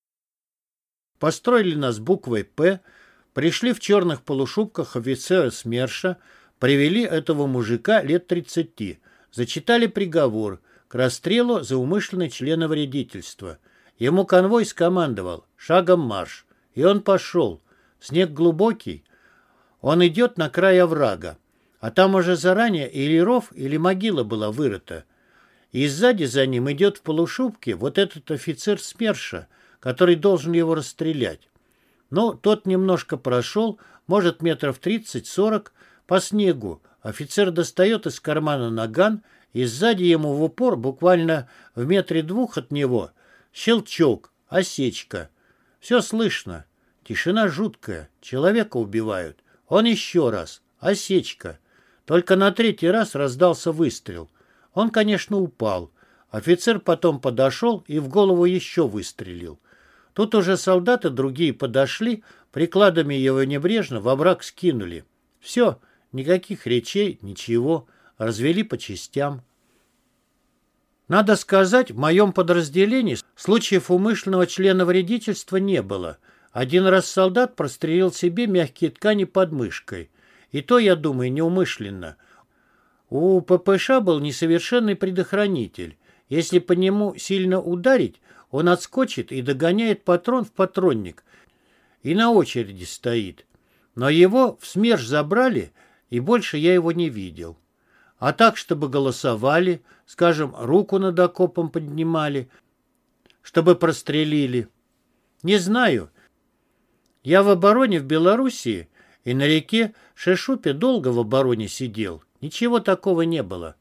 Построили нас буквой «П», пришли в черных полушубках офицеры СМЕРШа, привели этого мужика лет тридцати, зачитали приговор к расстрелу за умышленное членовредительство. Ему конвой скомандовал: шагом марш. И он пошел. Снег глубокий. Он идет на край оврага. А там уже заранее или ров, или могила была вырыта. И сзади за ним идет в полушубке вот этот офицер СМЕРШа, который должен его расстрелять. Но тот немножко прошел, может, метров тридцать-сорок, по снегу. Офицер достает из кармана наган, и сзади ему в упор, буквально в метре двух от него, щелчок, осечка. Все слышно. Тишина жуткая. Человека убивают. Он еще раз. Осечка. Только на третий раз раздался выстрел. Он, конечно, упал. Офицер потом подошел и в голову еще выстрелил. Тут уже солдаты другие подошли, прикладами его небрежно во враг скинули. Все, никаких речей, ничего. Развели по частям. Надо сказать, в моем подразделении случаев умышленного членовредительства не было. Один раз солдат прострелил себе мягкие ткани под мышкой. И то, я думаю, неумышленно. У ППШ был несовершенный предохранитель. Если по нему сильно ударить, он отскочит и догоняет патрон в патронник и на очереди стоит. Но его в СМЕРШ забрали, и больше я его не видел. А так, чтобы голосовали, скажем, руку над окопом поднимали, чтобы прострелили. Не знаю. Я в обороне в Белоруссии и на реке Шешупе долго в обороне сидел. Ничего такого не было.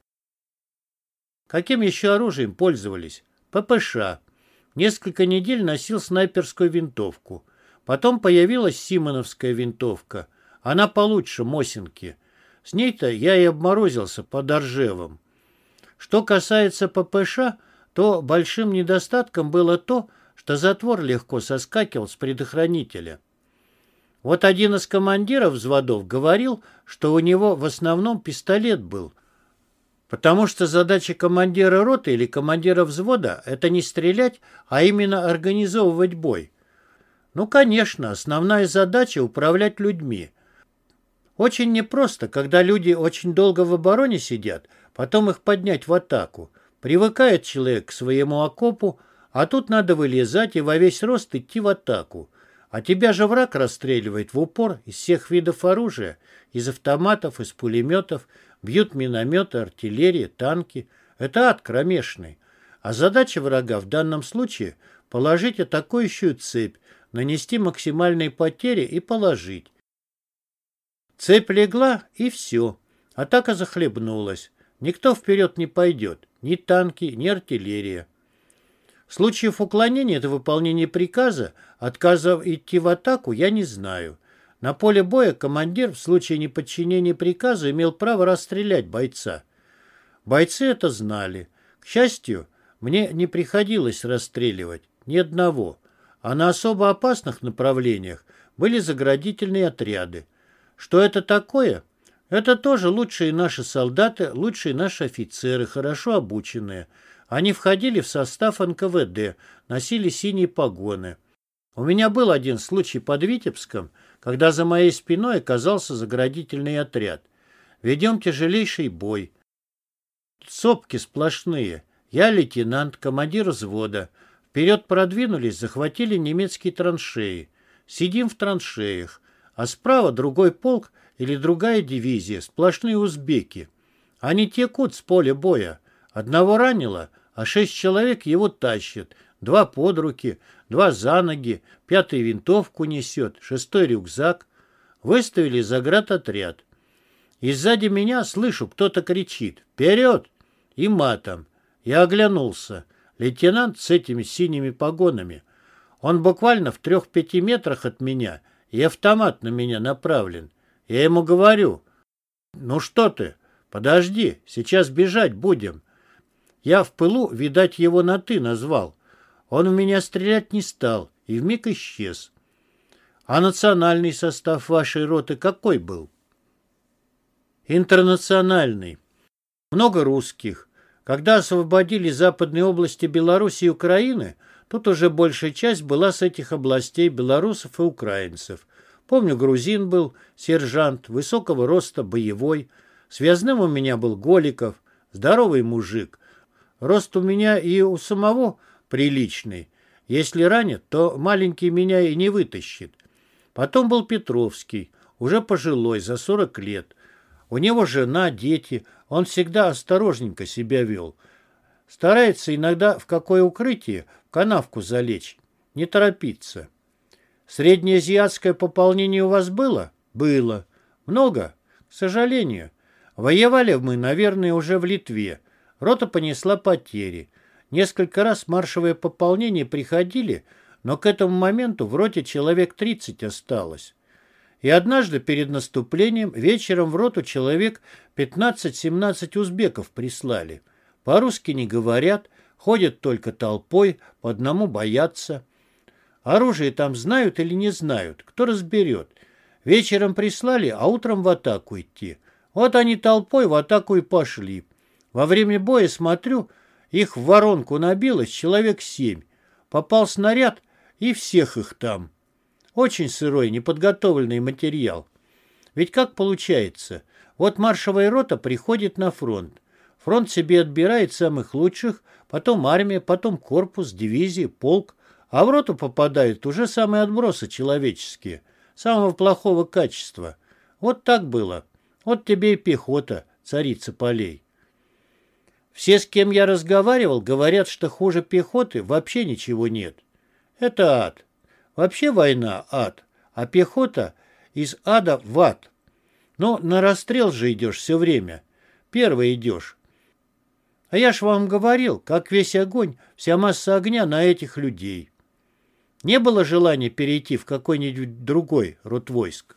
Каким еще оружием пользовались? ППШ. Несколько недель носил снайперскую винтовку. Потом появилась симоновская винтовка. Она получше Мосинки. С ней-то я и обморозился под Оржевом. Что касается ППШ, то большим недостатком было то, что затвор легко соскакивал с предохранителя. Вот один из командиров взводов говорил, что у него в основном пистолет был, потому что задача командира роты или командира взвода – это не стрелять, а именно организовывать бой. Ну, конечно, основная задача – управлять людьми. Очень непросто, когда люди очень долго в обороне сидят, потом их поднять в атаку. Привыкает человек к своему окопу, а тут надо вылезать и во весь рост идти в атаку. А тебя же враг расстреливает в упор из всех видов оружия, из автоматов, из пулеметов, бьют минометы, артиллерия, танки. Это ад кромешный. А задача врага в данном случае – положить атакующую цепь, нанести максимальные потери и положить. Цепь легла, и все. Атака захлебнулась. Никто вперед не пойдет. Ни танки, ни артиллерия. Случаев уклонения от выполнения приказа, отказа идти в атаку, я не знаю. На поле боя командир в случае неподчинения приказу имел право расстрелять бойца. Бойцы это знали. К счастью, мне не приходилось расстреливать ни одного. А на особо опасных направлениях были заградительные отряды. Что это такое? Это тоже лучшие наши солдаты, лучшие наши офицеры, хорошо обученные. Они входили в состав эн ка вэ дэ, носили синие погоны. У меня был один случай под Витебском, когда за моей спиной оказался заградительный отряд. Ведем тяжелейший бой. Сопки сплошные. Я лейтенант, командир взвода. Вперед продвинулись, захватили немецкие траншеи. Сидим в траншеях. А справа другой полк или другая дивизия, сплошные узбеки. Они текут с поля боя. Одного ранило, а шесть человек его тащат. Два под руки, два за ноги, пятый винтовку несет, шестой рюкзак. Выставили заградотряд. И сзади меня слышу, кто-то кричит «Вперед!» и матом. Я оглянулся. Лейтенант с этими синими погонами. Он буквально в трех-пяти метрах от меня, и автомат на меня направлен. Я ему говорю: «Ну что ты? Подожди, сейчас бежать будем». Я в пылу, видать, его на «ты» назвал. Он в меня стрелять не стал и вмиг исчез. А национальный состав вашей роты какой был? Интернациональный. Много русских. Когда освободили западные области Беларуси и Украины, тут уже большая часть была с этих областей белорусов и украинцев. Помню, грузин был, сержант, высокого роста, боевой. Связным у меня был Голиков, здоровый мужик. Рост у меня и у самого приличный. Если ранит, то маленький меня и не вытащит. Потом был Петровский, уже пожилой, за сорок лет. У него жена, дети, он всегда осторожненько себя вел. Старается иногда в какое укрытие, в канавку залечь, не торопиться. Среднеазиатское пополнение у вас было? Было. Много? К сожалению. Воевали мы, наверное, уже в Литве. Рота понесла потери. Несколько раз маршевые пополнения приходили, но к этому моменту в роте человек тридцать осталось. И однажды перед наступлением вечером в роту человек пятнадцать-семнадцать узбеков прислали. По-русски не говорят, ходят только толпой, по одному боятся. Оружие там знают или не знают, кто разберет. Вечером прислали, а утром в атаку идти. Вот они толпой в атаку и пошли. Во время боя смотрю, их в воронку набилось человек семь. Попал снаряд, и всех их там. Очень сырой, неподготовленный материал. Ведь как получается? Вот маршевая рота приходит на фронт. Фронт себе отбирает самых лучших, потом армия, потом корпус, дивизии, полк, а в роту попадают уже самые отбросы человеческие, самого плохого качества. Вот так было. Вот тебе и пехота, царица полей. Все, с кем я разговаривал, говорят, что хуже пехоты вообще ничего нет. Это ад. Вообще война – ад, а пехота из ада в ад. Но на расстрел же идешь все время. Первый идешь. А я ж вам говорил, как весь огонь, вся масса огня на этих людей. Не было желания перейти в какой-нибудь другой род войск?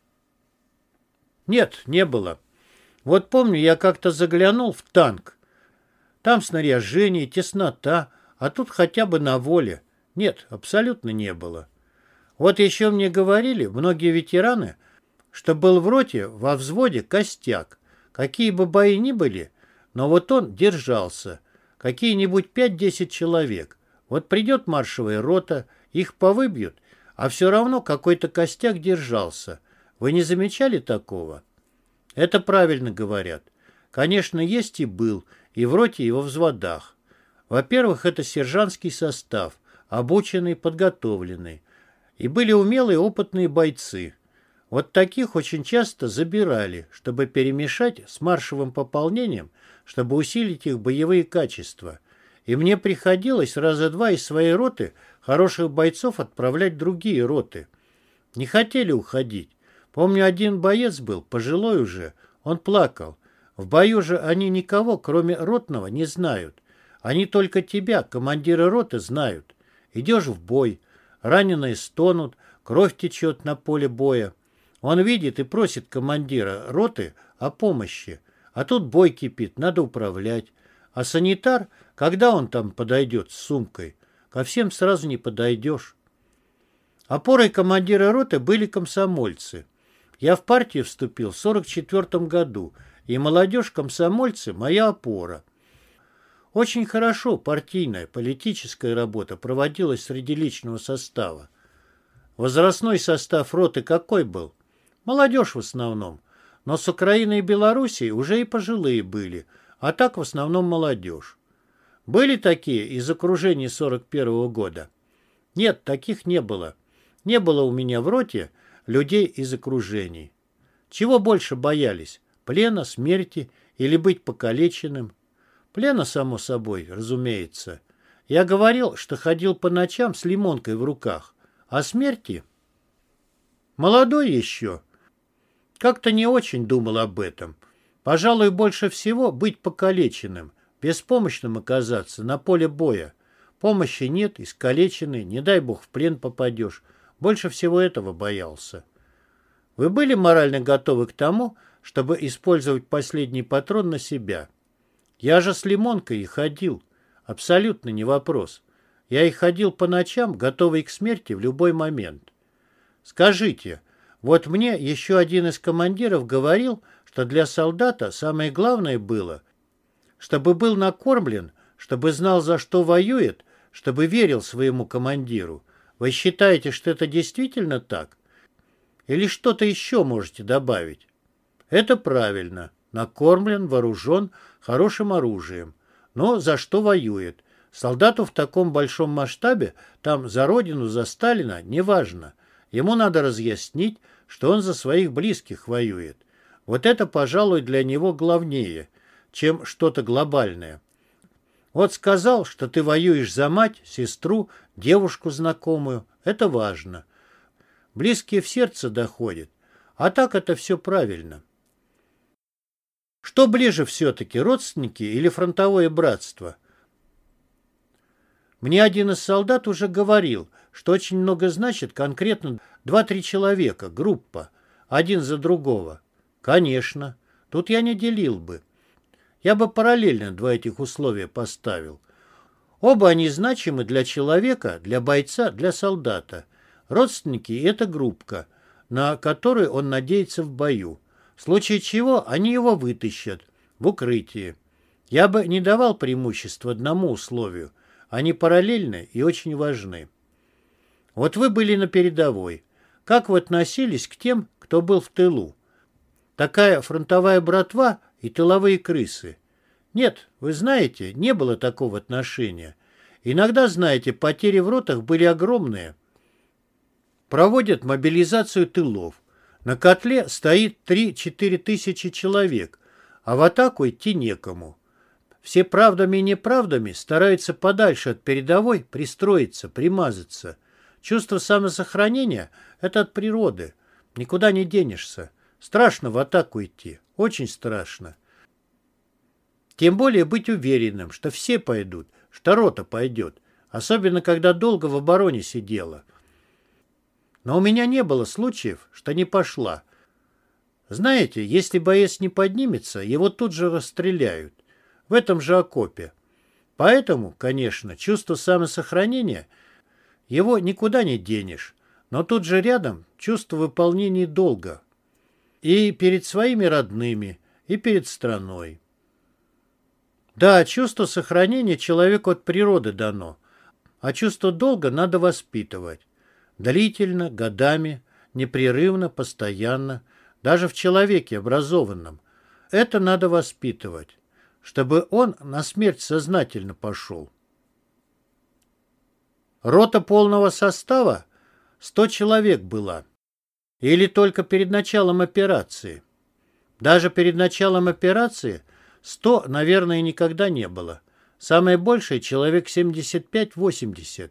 Нет, не было. Вот помню, я как-то заглянул в танк. Там снаряжение, теснота, а тут хотя бы на воле. Нет, абсолютно не было. Вот еще мне говорили многие ветераны, что был в роте во взводе костяк. Какие бы бои ни были, но вот он держался. Какие-нибудь пять-десять человек. Вот придет маршевая рота, их повыбьют, а все равно какой-то костяк держался. Вы не замечали такого? Это правильно говорят. Конечно, есть и был, и в роте, и во взводах. Во-первых, это сержантский состав, обученный, подготовленный. И были умелые, опытные бойцы. Вот таких очень часто забирали, чтобы перемешать с маршевым пополнением, чтобы усилить их боевые качества. И мне приходилось раза два из своей роты хороших бойцов отправлять в другие роты. Не хотели уходить. Помню, один боец был, пожилой уже, он плакал. В бою же они никого, кроме ротного, не знают. Они только тебя, командира роты, знают. Идешь в бой, раненые стонут, кровь течет на поле боя. Он видит и просит командира роты о помощи. А тут бой кипит, надо управлять. А санитар, когда он там подойдет с сумкой, ко всем сразу не подойдешь. Опорой командира роты были комсомольцы. Я в партию вступил в сорок четвёртом году, и молодежь-комсомольцы – моя опора. Очень хорошо партийная, политическая работа проводилась среди личного состава. Возрастной состав роты какой был? Молодежь в основном. Но с Украины и Белоруссии уже и пожилые были, а так в основном молодежь. Были такие из окружения сорок первого года? Нет, таких не было. Не было у меня в роте людей из окружений. Чего больше боялись? Плена, смерти или быть покалеченным? Плена, само собой, разумеется. Я говорил, что ходил по ночам с лимонкой в руках. А смерти? Молодой еще. Как-то не очень думал об этом. Пожалуй, больше всего быть покалеченным, беспомощным оказаться на поле боя. Помощи нет, искалеченный, не дай бог в плен попадешь. Больше всего этого боялся. Вы были морально готовы к тому, чтобы использовать последний патрон на себя? Я же с лимонкой и ходил. Абсолютно не вопрос. Я и ходил по ночам, готовый к смерти в любой момент. Скажите, вот мне еще один из командиров говорил, что для солдата самое главное было, чтобы был накормлен, чтобы знал, за что воюет, чтобы верил своему командиру. Вы считаете, что это действительно так? Или что-то еще можете добавить? Это правильно. Накормлен, вооружен хорошим оружием. Но за что воюет? Солдату в таком большом масштабе, там за родину, за Сталина, неважно. Ему надо разъяснить, что он за своих близких воюет. Вот это, пожалуй, для него главнее, чем что-то глобальное. Вот сказал, что ты воюешь за мать, сестру, девушку знакомую. Это важно. Близкие в сердце доходят. А так это все правильно. Что ближе все-таки, родственники или фронтовое братство? Мне один из солдат уже говорил, что очень много значит конкретно два-три человека, группа, один за другого. Конечно, тут я не делил бы. Я бы параллельно два этих условия поставил. Оба они значимы для человека, для бойца, для солдата. Родственники – это группка, на которую он надеется в бою. В случае чего они его вытащат в укрытие. Я бы не давал преимущества одному условию. Они параллельны и очень важны. Вот вы были на передовой. Как вы относились к тем, кто был в тылу? Такая фронтовая братва и тыловые крысы. Нет, вы знаете, не было такого отношения. Иногда, знаете, потери в ротах были огромные. Проводят мобилизацию тылов. На котле стоит три-четыре тысячи человек, а в атаку идти некому. Все правдами и неправдами стараются подальше от передовой пристроиться, примазаться. Чувство самосохранения – это от природы. Никуда не денешься. Страшно в атаку идти. Очень страшно. Тем более быть уверенным, что все пойдут, что рота пойдет. Особенно, когда долго в обороне сидела. Но у меня не было случаев, что не пошла. Знаете, если боец не поднимется, его тут же расстреляют. В этом же окопе. Поэтому, конечно, чувство самосохранения, его никуда не денешь. Но тут же рядом чувство выполнения долга. И перед своими родными, и перед страной. Да, чувство сохранения человеку от природы дано, а чувство долга надо воспитывать. Длительно, годами, непрерывно, постоянно, даже в человеке образованном. Это надо воспитывать, чтобы он на смерть сознательно пошел. Рота полного состава сто человек была. Или только перед началом операции. Даже перед началом операции сто, наверное, никогда не было. Самое большее человек семьдесят пять-восемьдесят.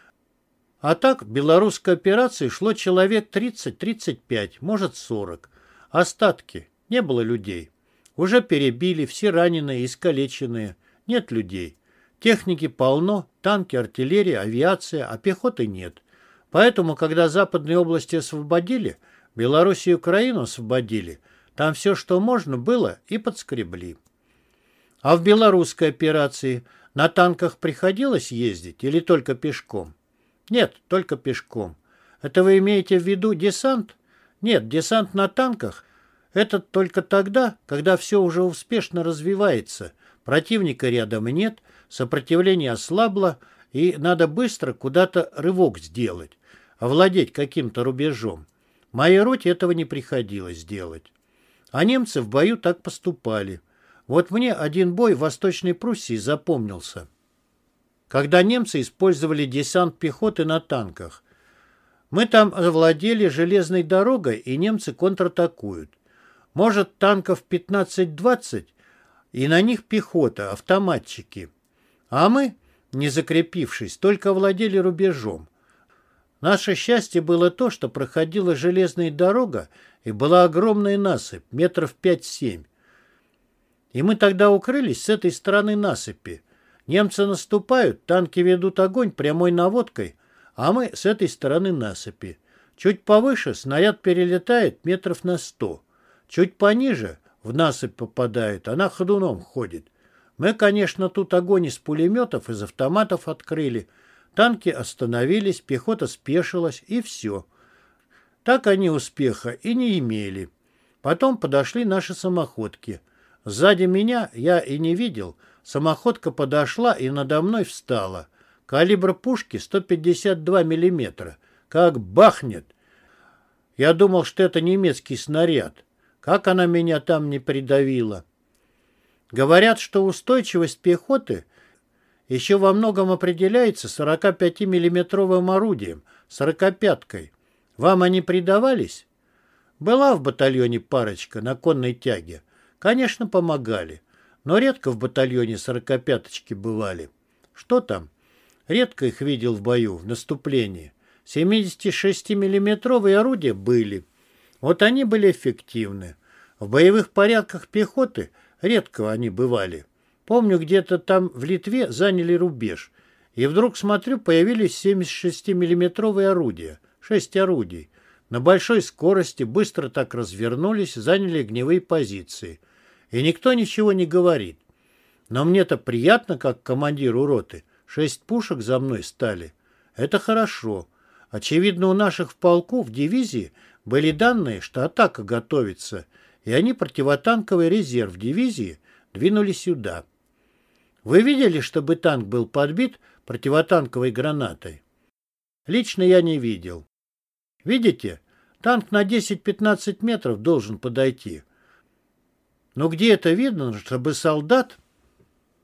А так в белорусской операции шло человек тридцать-тридцать пять, может сорок. Остатки. Не было людей. Уже перебили, все раненые, искалеченные. Нет людей. Техники полно, танки, артиллерия, авиация, а пехоты нет. Поэтому, когда западные области освободили, Белоруссию и Украину освободили, там все, что можно было, и подскребли. А в белорусской операции на танках приходилось ездить или только пешком? Нет, только пешком. Это вы имеете в виду десант? Нет, десант на танках – это только тогда, когда все уже успешно развивается, противника рядом нет, сопротивление ослабло, и надо быстро куда-то рывок сделать, овладеть каким-то рубежом. Моей роте этого не приходилось делать. А немцы в бою так поступали. Вот мне один бой в Восточной Пруссии запомнился. Когда немцы использовали десант пехоты на танках. Мы там овладели железной дорогой, и немцы контратакуют. Может, танков пятнадцать-двадцать, и на них пехота, автоматчики. А мы, не закрепившись, только овладели рубежом. Наше счастье было то, что проходила железная дорога, и была огромная насыпь, метров пять-семь. И мы тогда укрылись с этой стороны насыпи. Немцы наступают, танки ведут огонь прямой наводкой, а мы с этой стороны насыпи. Чуть повыше снаряд перелетает метров на сто. Чуть пониже в насыпь попадает, она ходуном ходит. Мы, конечно, тут огонь из пулеметов, из автоматов открыли. Танки остановились, пехота спешилась, и все. Так они успеха и не имели. Потом подошли наши самоходки. Сзади меня я и не видел. Самоходка подошла и надо мной встала. Калибр пушки сто пятьдесят два миллиметра. Как бахнет! Я думал, что это немецкий снаряд. Как она меня там не придавила. Говорят, что устойчивость пехоты еще во многом определяется сорокапятимиллиметровым орудием, сорокопяткой. Вам они придавались? Была в батальоне парочка на конной тяге. Конечно, помогали. Но редко в батальоне сорокопяточки бывали. Что там? Редко их видел в бою, в наступлении. семидесятишестимиллиметровые орудия были. Вот они были эффективны. В боевых порядках пехоты редко они бывали. Помню, где-то там в Литве заняли рубеж. И вдруг, смотрю, появились семидесятишестимиллиметровые орудия. Шесть орудий. На большой скорости быстро так развернулись, заняли огневые позиции. И никто ничего не говорит. Но мне-то приятно, как командиру роты. Шесть пушек за мной стали. Это хорошо. Очевидно, у наших в полку, в дивизии, были данные, что атака готовится, и они противотанковый резерв дивизии двинули сюда. Вы видели, чтобы танк был подбит противотанковой гранатой? Лично я не видел. Видите, танк на десять-пятнадцать метров должен подойти. Но где это видно, чтобы солдат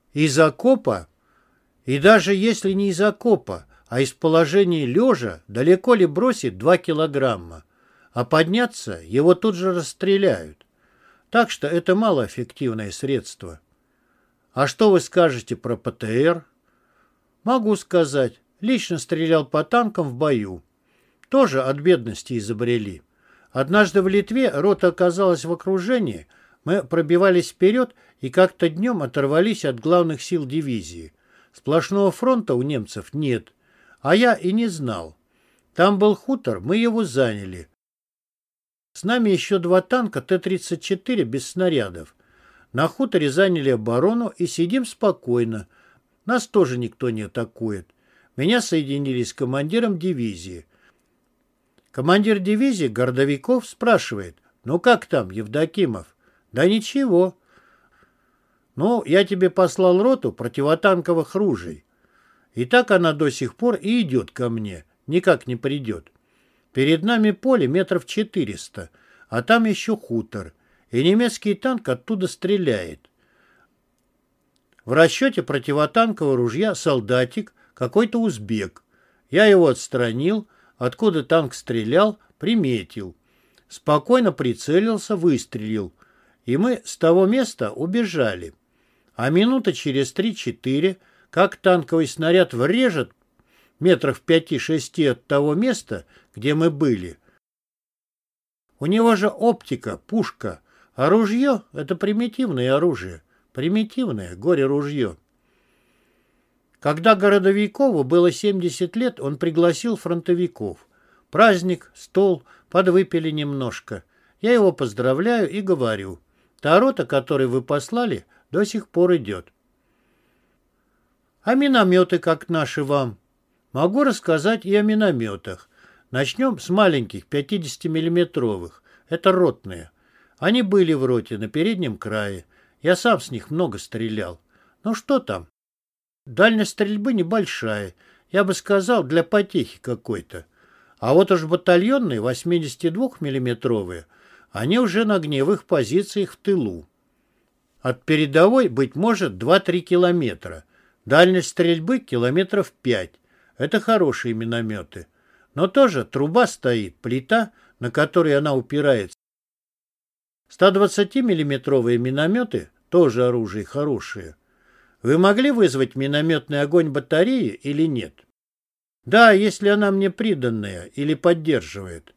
Из окопа, и даже если не из окопа, а из положения лежа, далеко ли бросит два килограмма, а подняться его тут же расстреляют. Так что это малоэффективное средство. А что вы скажете про ПТР? Могу сказать. Лично стрелял по танкам в бою. Тоже от бедности изобрели. Однажды в Литве рота оказалась в окружении, мы пробивались вперед и как-то днем оторвались от главных сил дивизии. Сплошного фронта у немцев нет, а я и не знал. Там был хутор, мы его заняли. С нами еще два танка Т тридцать четыре без снарядов. На хуторе заняли оборону и сидим спокойно. Нас тоже никто не атакует. Меня соединили с командиром дивизии. Командир дивизии Гордовиков спрашивает: «Ну как там, Евдокимов?» «Да ничего». «Ну, я тебе послал роту противотанковых ружей». И так она до сих пор и идет ко мне, никак не придет. Перед нами поле метров четыреста, а там еще хутор, и немецкий танк оттуда стреляет. В расчете противотанкового ружья солдатик, какой-то узбек. Я его отстранил, откуда танк стрелял, приметил. Спокойно прицелился, выстрелил. И мы с того места убежали. А минута через три-четыре, как танковый снаряд врежет метров в пяти-шести от того места, где мы были. У него же оптика, пушка, а ружье — это примитивное оружие. Примитивное горе-ружье. Когда Городовикову было семьдесят лет, он пригласил фронтовиков. Праздник, стол, подвыпили немножко. Я его поздравляю и говорю: та рота, которую вы послали, до сих пор идет. А минометы как наши вам? Могу рассказать и о минометах. Начнем с маленьких пятидесятимиллиметровых. Это ротные. Они были в роте на переднем крае. Я сам с них много стрелял. Ну что там? Дальность стрельбы небольшая. Я бы сказал, для потехи какой-то. А вот уж батальонные восьмидесятидвухмиллиметровые, они уже на огневых позициях в тылу. От передовой, быть может, два-три километра. Дальность стрельбы километров пять. Это хорошие минометы. Но тоже труба стоит, плита, на которой она упирается. стодвадцатимиллиметровые минометы тоже оружие хорошее. Вы могли вызвать минометный огонь батареи или нет? Да, если она мне приданная или поддерживает.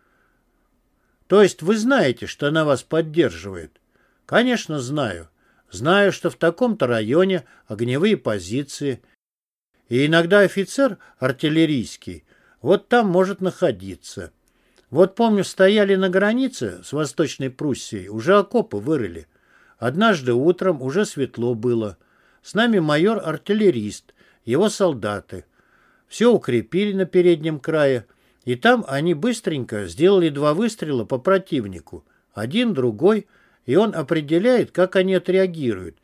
То есть вы знаете, что она вас поддерживает? Конечно, знаю. Знаю, что в таком-то районе огневые позиции. И иногда офицер артиллерийский вот там может находиться. Вот помню, стояли на границе с Восточной Пруссией, уже окопы вырыли. Однажды утром уже светло было. С нами майор-артиллерист, его солдаты. Все укрепили на переднем крае, и там они быстренько сделали два выстрела по противнику. Один, другой, и он определяет, как они отреагируют.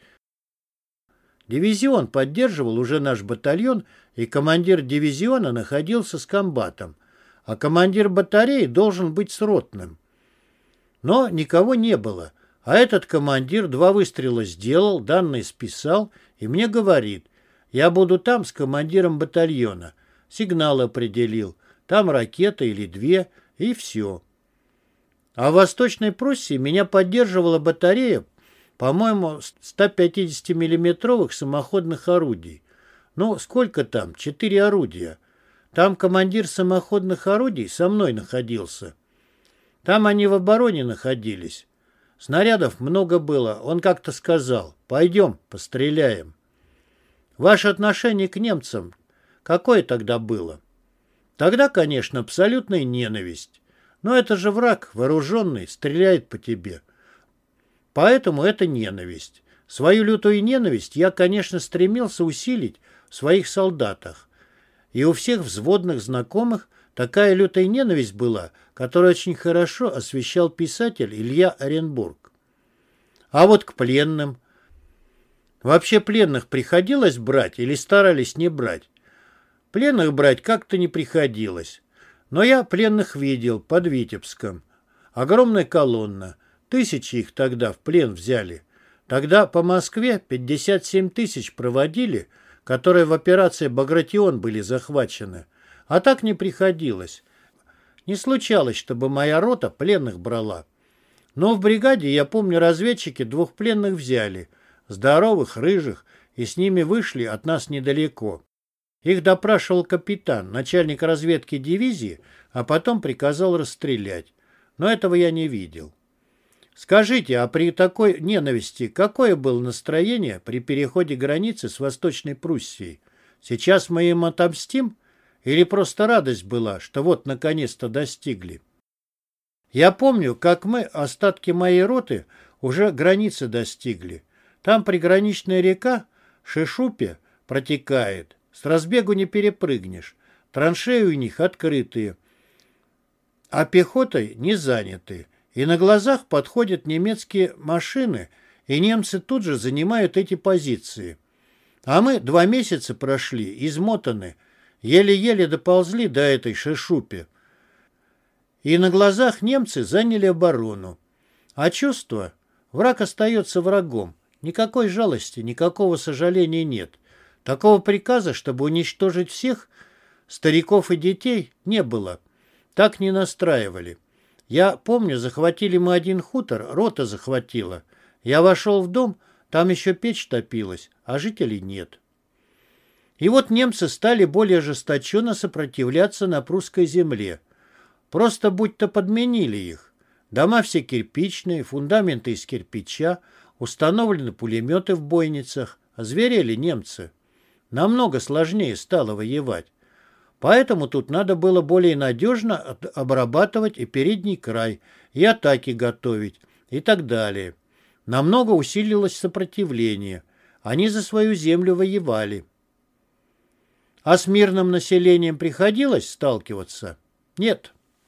Дивизион поддерживал уже наш батальон, и командир дивизиона находился с комбатом, а командир батареи должен быть с ротным. Но никого не было, а этот командир два выстрела сделал, данные списал, и мне говорит: я буду там с командиром батальона. Сигнал определил, там ракета или две, и все. А в Восточной Пруссии меня поддерживала батарея, по-моему, стопятидесятимиллиметровых самоходных орудий. Ну, сколько там? Четыре орудия. Там командир самоходных орудий со мной находился. Там они в обороне находились. Снарядов много было. Он как-то сказал: пойдем, постреляем. Ваше отношение к немцам какое тогда было? Тогда, конечно, абсолютная ненависть. Но это же враг, вооруженный, стреляет по тебе. Поэтому это ненависть. Свою лютую ненависть я, конечно, стремился усилить в своих солдатах. И у всех взводных знакомых такая лютая ненависть была, которую очень хорошо освещал писатель Илья Оренбург. А вот к пленным. Вообще пленных приходилось брать или старались не брать? Пленных брать как-то не приходилось. Но я пленных видел под Витебском. Огромная колонна. Тысячи их тогда в плен взяли. Тогда по Москве пятьдесят семь тысяч проводили, которые в операции «Багратион» были захвачены. А так не приходилось. Не случалось, чтобы моя рота пленных брала. Но в бригаде, я помню, разведчики двух пленных взяли. Здоровых, рыжих, и с ними вышли от нас недалеко. Их допрашивал капитан, начальник разведки дивизии, а потом приказал расстрелять. Но этого я не видел. Скажите, а при такой ненависти какое было настроение при переходе границы с Восточной Пруссией? Сейчас мы им отомстим? Или просто радость была, что вот наконец-то достигли? Я помню, как мы, остатки моей роты, уже границы достигли. Там приграничная река Шишупе протекает. С разбегу не перепрыгнешь. Траншеи у них открытые, а пехотой не заняты. И на глазах подходят немецкие машины, и немцы тут же занимают эти позиции. А мы два месяца прошли, измотаны, еле-еле доползли до этой Шишупе. И на глазах немцы заняли оборону. А чувство? Враг остается врагом. Никакой жалости, никакого сожаления нет. Такого приказа, чтобы уничтожить всех, стариков и детей, не было. Так не настраивали. Я помню, захватили мы один хутор, рота захватила. Я вошел в дом, там еще печь топилась, а жителей нет. И вот немцы стали более ожесточенно сопротивляться на прусской земле. Просто будто подменили их. Дома все кирпичные, фундаменты из кирпича, установлены пулеметы в бойницах. Озверели немцы. Намного сложнее стало воевать. Поэтому тут надо было более надежно обрабатывать и передний край, и атаки готовить, и так далее. Намного усилилось сопротивление. Они за свою землю воевали. А с мирным населением приходилось сталкиваться? Нет.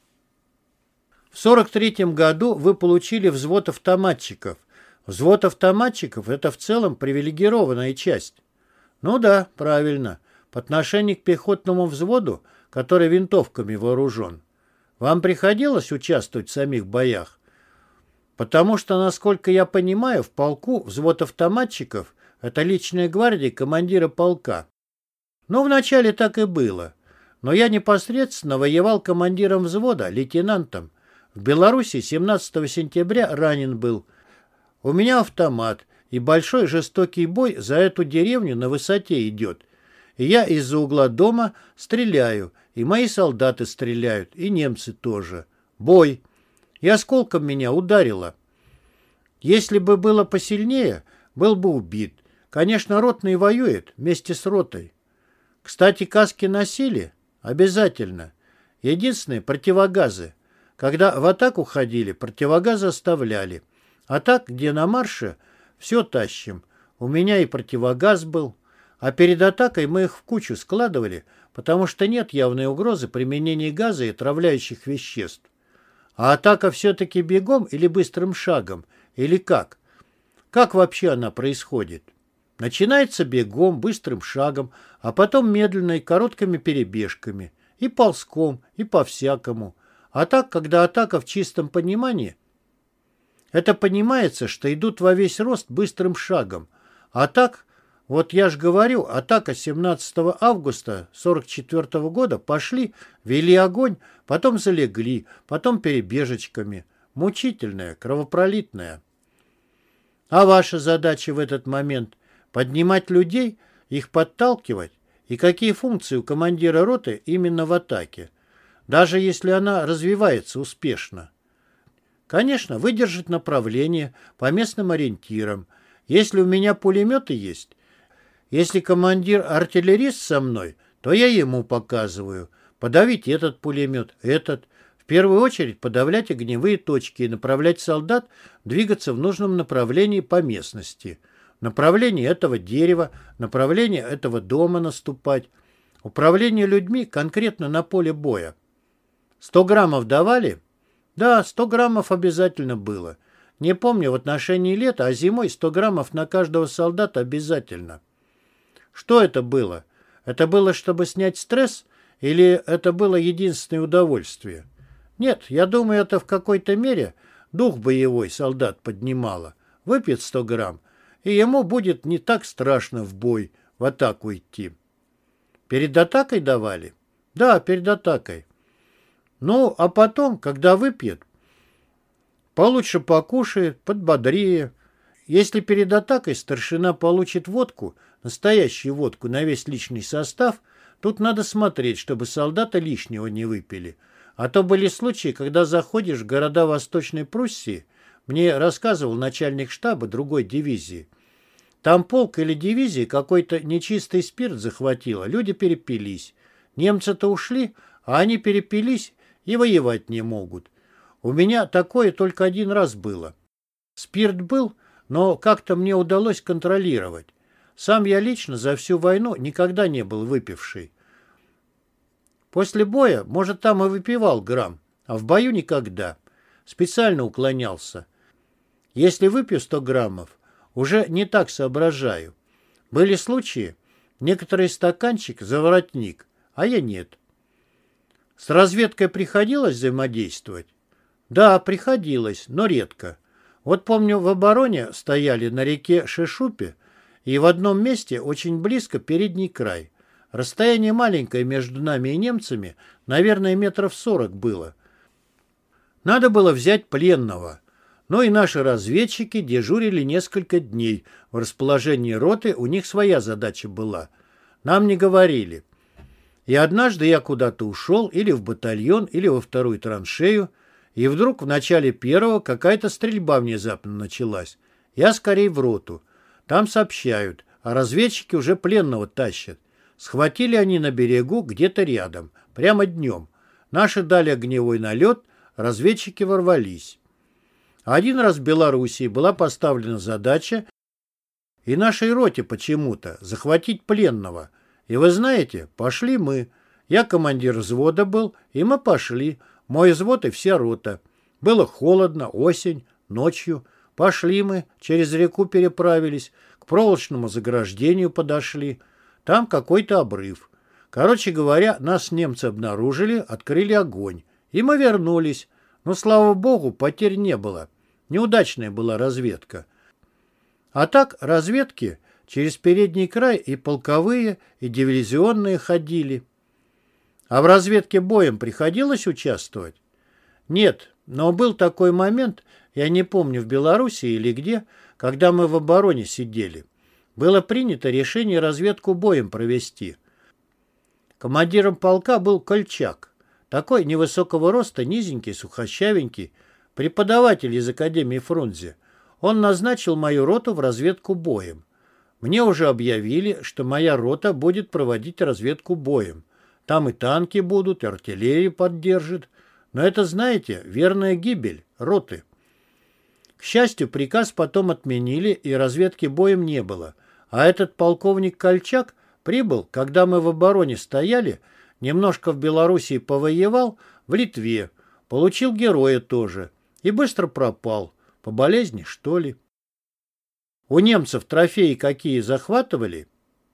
В сорок третьем году вы получили взвод автоматчиков. Взвод автоматчиков – это в целом привилегированная часть. Ну да, правильно. По отношению к пехотному взводу, который винтовками вооружен. Вам приходилось участвовать в самих боях? Потому что, насколько я понимаю, в полку взвод автоматчиков – это личная гвардия командира полка. Ну, вначале так и было. Но я непосредственно воевал командиром взвода, лейтенантом. В Беларуси семнадцатого сентября ранен был. У меня автомат, и большой жестокий бой за эту деревню на высоте идет. И я из-за угла дома стреляю, и мои солдаты стреляют, и немцы тоже. Бой. И осколком меня ударило. Если бы было посильнее, был бы убит. Конечно, ротный воюет вместе с ротой. Кстати, каски носили? Обязательно. Единственное, противогазы. Когда в атаку ходили, противогазы оставляли. А так, где на марше, все тащим. У меня и противогаз был. А перед атакой мы их в кучу складывали, потому что нет явной угрозы применения газа и отравляющих веществ. А атака все-таки бегом или быстрым шагом? Или как? Как вообще она происходит? Начинается бегом, быстрым шагом, а потом медленно и короткими перебежками. И ползком, и по-всякому. А так, когда атака в чистом понимании, это понимается, что идут во весь рост быстрым шагом. А так, вот я ж говорю, атака семнадцатого августа сорок четвёртого года пошли, вели огонь, потом залегли, потом перебежечками. Мучительная, кровопролитная. А ваша задача в этот момент – поднимать людей, их подталкивать? И какие функции у командира роты именно в атаке? Даже если она развивается успешно. Конечно, выдержать направление по местным ориентирам. Если у меня пулеметы есть, если командир-артиллерист со мной, то я ему показываю. Подавить этот пулемет, этот. В первую очередь подавлять огневые точки и направлять солдат двигаться в нужном направлении по местности. Направление этого дерева, направление этого дома наступать. Управление людьми конкретно на поле боя. Сто граммов давали? Да, сто граммов обязательно было. Не помню в отношении лета, а зимой сто граммов на каждого солдата обязательно. Что это было? Это было, чтобы снять стресс? Или это было единственное удовольствие? Нет, я думаю, это в какой-то мере дух боевой солдат поднимало. Выпьет сто грамм. и ему будет не так страшно в бой, в атаку идти. Перед атакой давали? Да, перед атакой. Ну, а потом, когда выпьет, получше покушает, подбодрее. Если перед атакой старшина получит водку, настоящую водку на весь личный состав, тут надо смотреть, чтобы солдаты лишнего не выпили. А то были случаи, когда заходишь в города Восточной Пруссии, мне рассказывал начальник штаба другой дивизии. Там полк или дивизия какой-то нечистый спирт захватила, люди перепились. Немцы-то ушли, а они перепились и воевать не могут. У меня такое только один раз было. Спирт был, но как-то мне удалось контролировать. Сам я лично за всю войну никогда не был выпивший. После боя, может, там и выпивал грамм, а в бою никогда. Специально уклонялся. Если выпью сто граммов, уже не так соображаю. Были случаи, некоторые стаканчик за воротник, а я нет. С разведкой приходилось взаимодействовать? Да, приходилось, но редко. Вот помню, в обороне стояли на реке Шишупе, и в одном месте очень близко передний край. Расстояние маленькое между нами и немцами, наверное, метров сорок было. Надо было взять пленного. Ну и наши разведчики дежурили несколько дней. В расположении роты у них своя задача была. Нам не говорили. И однажды я куда-то ушел, или в батальон, или во вторую траншею, и вдруг в начале первого какая-то стрельба внезапно началась. Я скорее в роту. Там сообщают, а разведчики уже пленного тащат. Схватили они на берегу где-то рядом, прямо днем. Наши дали огневой налет, разведчики ворвались. Один раз в Белоруссии была поставлена задача, и нашей роте почему-то, захватить пленного. И вы знаете, пошли мы. Я командир взвода был, и мы пошли. Мой взвод и вся рота. Было холодно, осень, ночью. Пошли мы, через реку переправились, к проволочному заграждению подошли. Там какой-то обрыв. Короче говоря, нас немцы обнаружили, открыли огонь. И мы вернулись. Но, слава богу, потерь не было. Неудачная была разведка. А так разведки через передний край и полковые, и дивизионные ходили. А в разведке боем приходилось участвовать? Нет, но был такой момент, я не помню, в Белоруссии или где, когда мы в обороне сидели. Было принято решение разведку боем провести. Командиром полка был Кольчак. Такой невысокого роста, низенький, сухощавенький, преподаватель из Академии Фрунзе. Он назначил мою роту в разведку боем. Мне уже объявили, что моя рота будет проводить разведку боем. Там и танки будут, и артиллерию поддержит. Но это, знаете, верная гибель роты. К счастью, приказ потом отменили, и разведки боем не было. А этот полковник Кольчак прибыл, когда мы в обороне стояли, немножко в Белоруссии повоевал, в Литве, получил героя тоже и быстро пропал. По болезни, что ли? У немцев трофеи какие захватывали?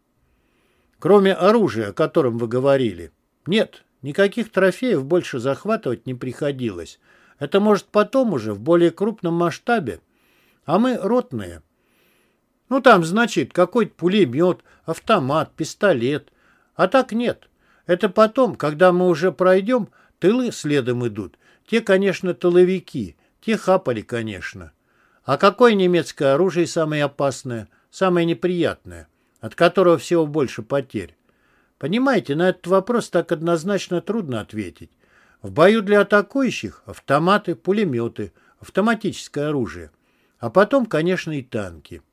Кроме оружия, о котором вы говорили. Нет, никаких трофеев больше захватывать не приходилось. Это может потом уже в более крупном масштабе. А мы ротные. Ну там, значит, какой-то пулемет, автомат, пистолет. А так нет. Это потом, когда мы уже пройдем, тылы следом идут. Те, конечно, тыловики. Те хапали, конечно. А какое немецкое оружие самое опасное, самое неприятное, от которого всего больше потерь? Понимаете, на этот вопрос так однозначно трудно ответить. В бою для атакующих автоматы, пулеметы, автоматическое оружие. А потом, конечно, и танки.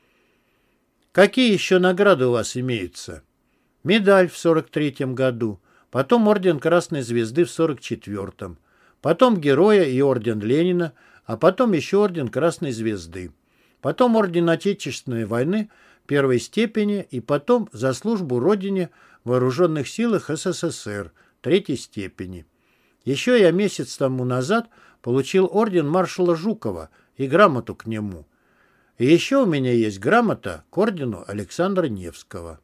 Какие еще награды у вас имеются? Медаль в сорок третьем году, потом орден Красной Звезды в сорок четвертом, потом Героя и орден Ленина, а потом еще орден Красной Звезды, потом орден Отечественной войны первой степени и потом за службу Родине в Вооруженных силах СССР третьей степени. Еще я месяц тому назад получил орден маршала Жукова и грамоту к нему. И еще у меня есть грамота к ордену Александра Невского.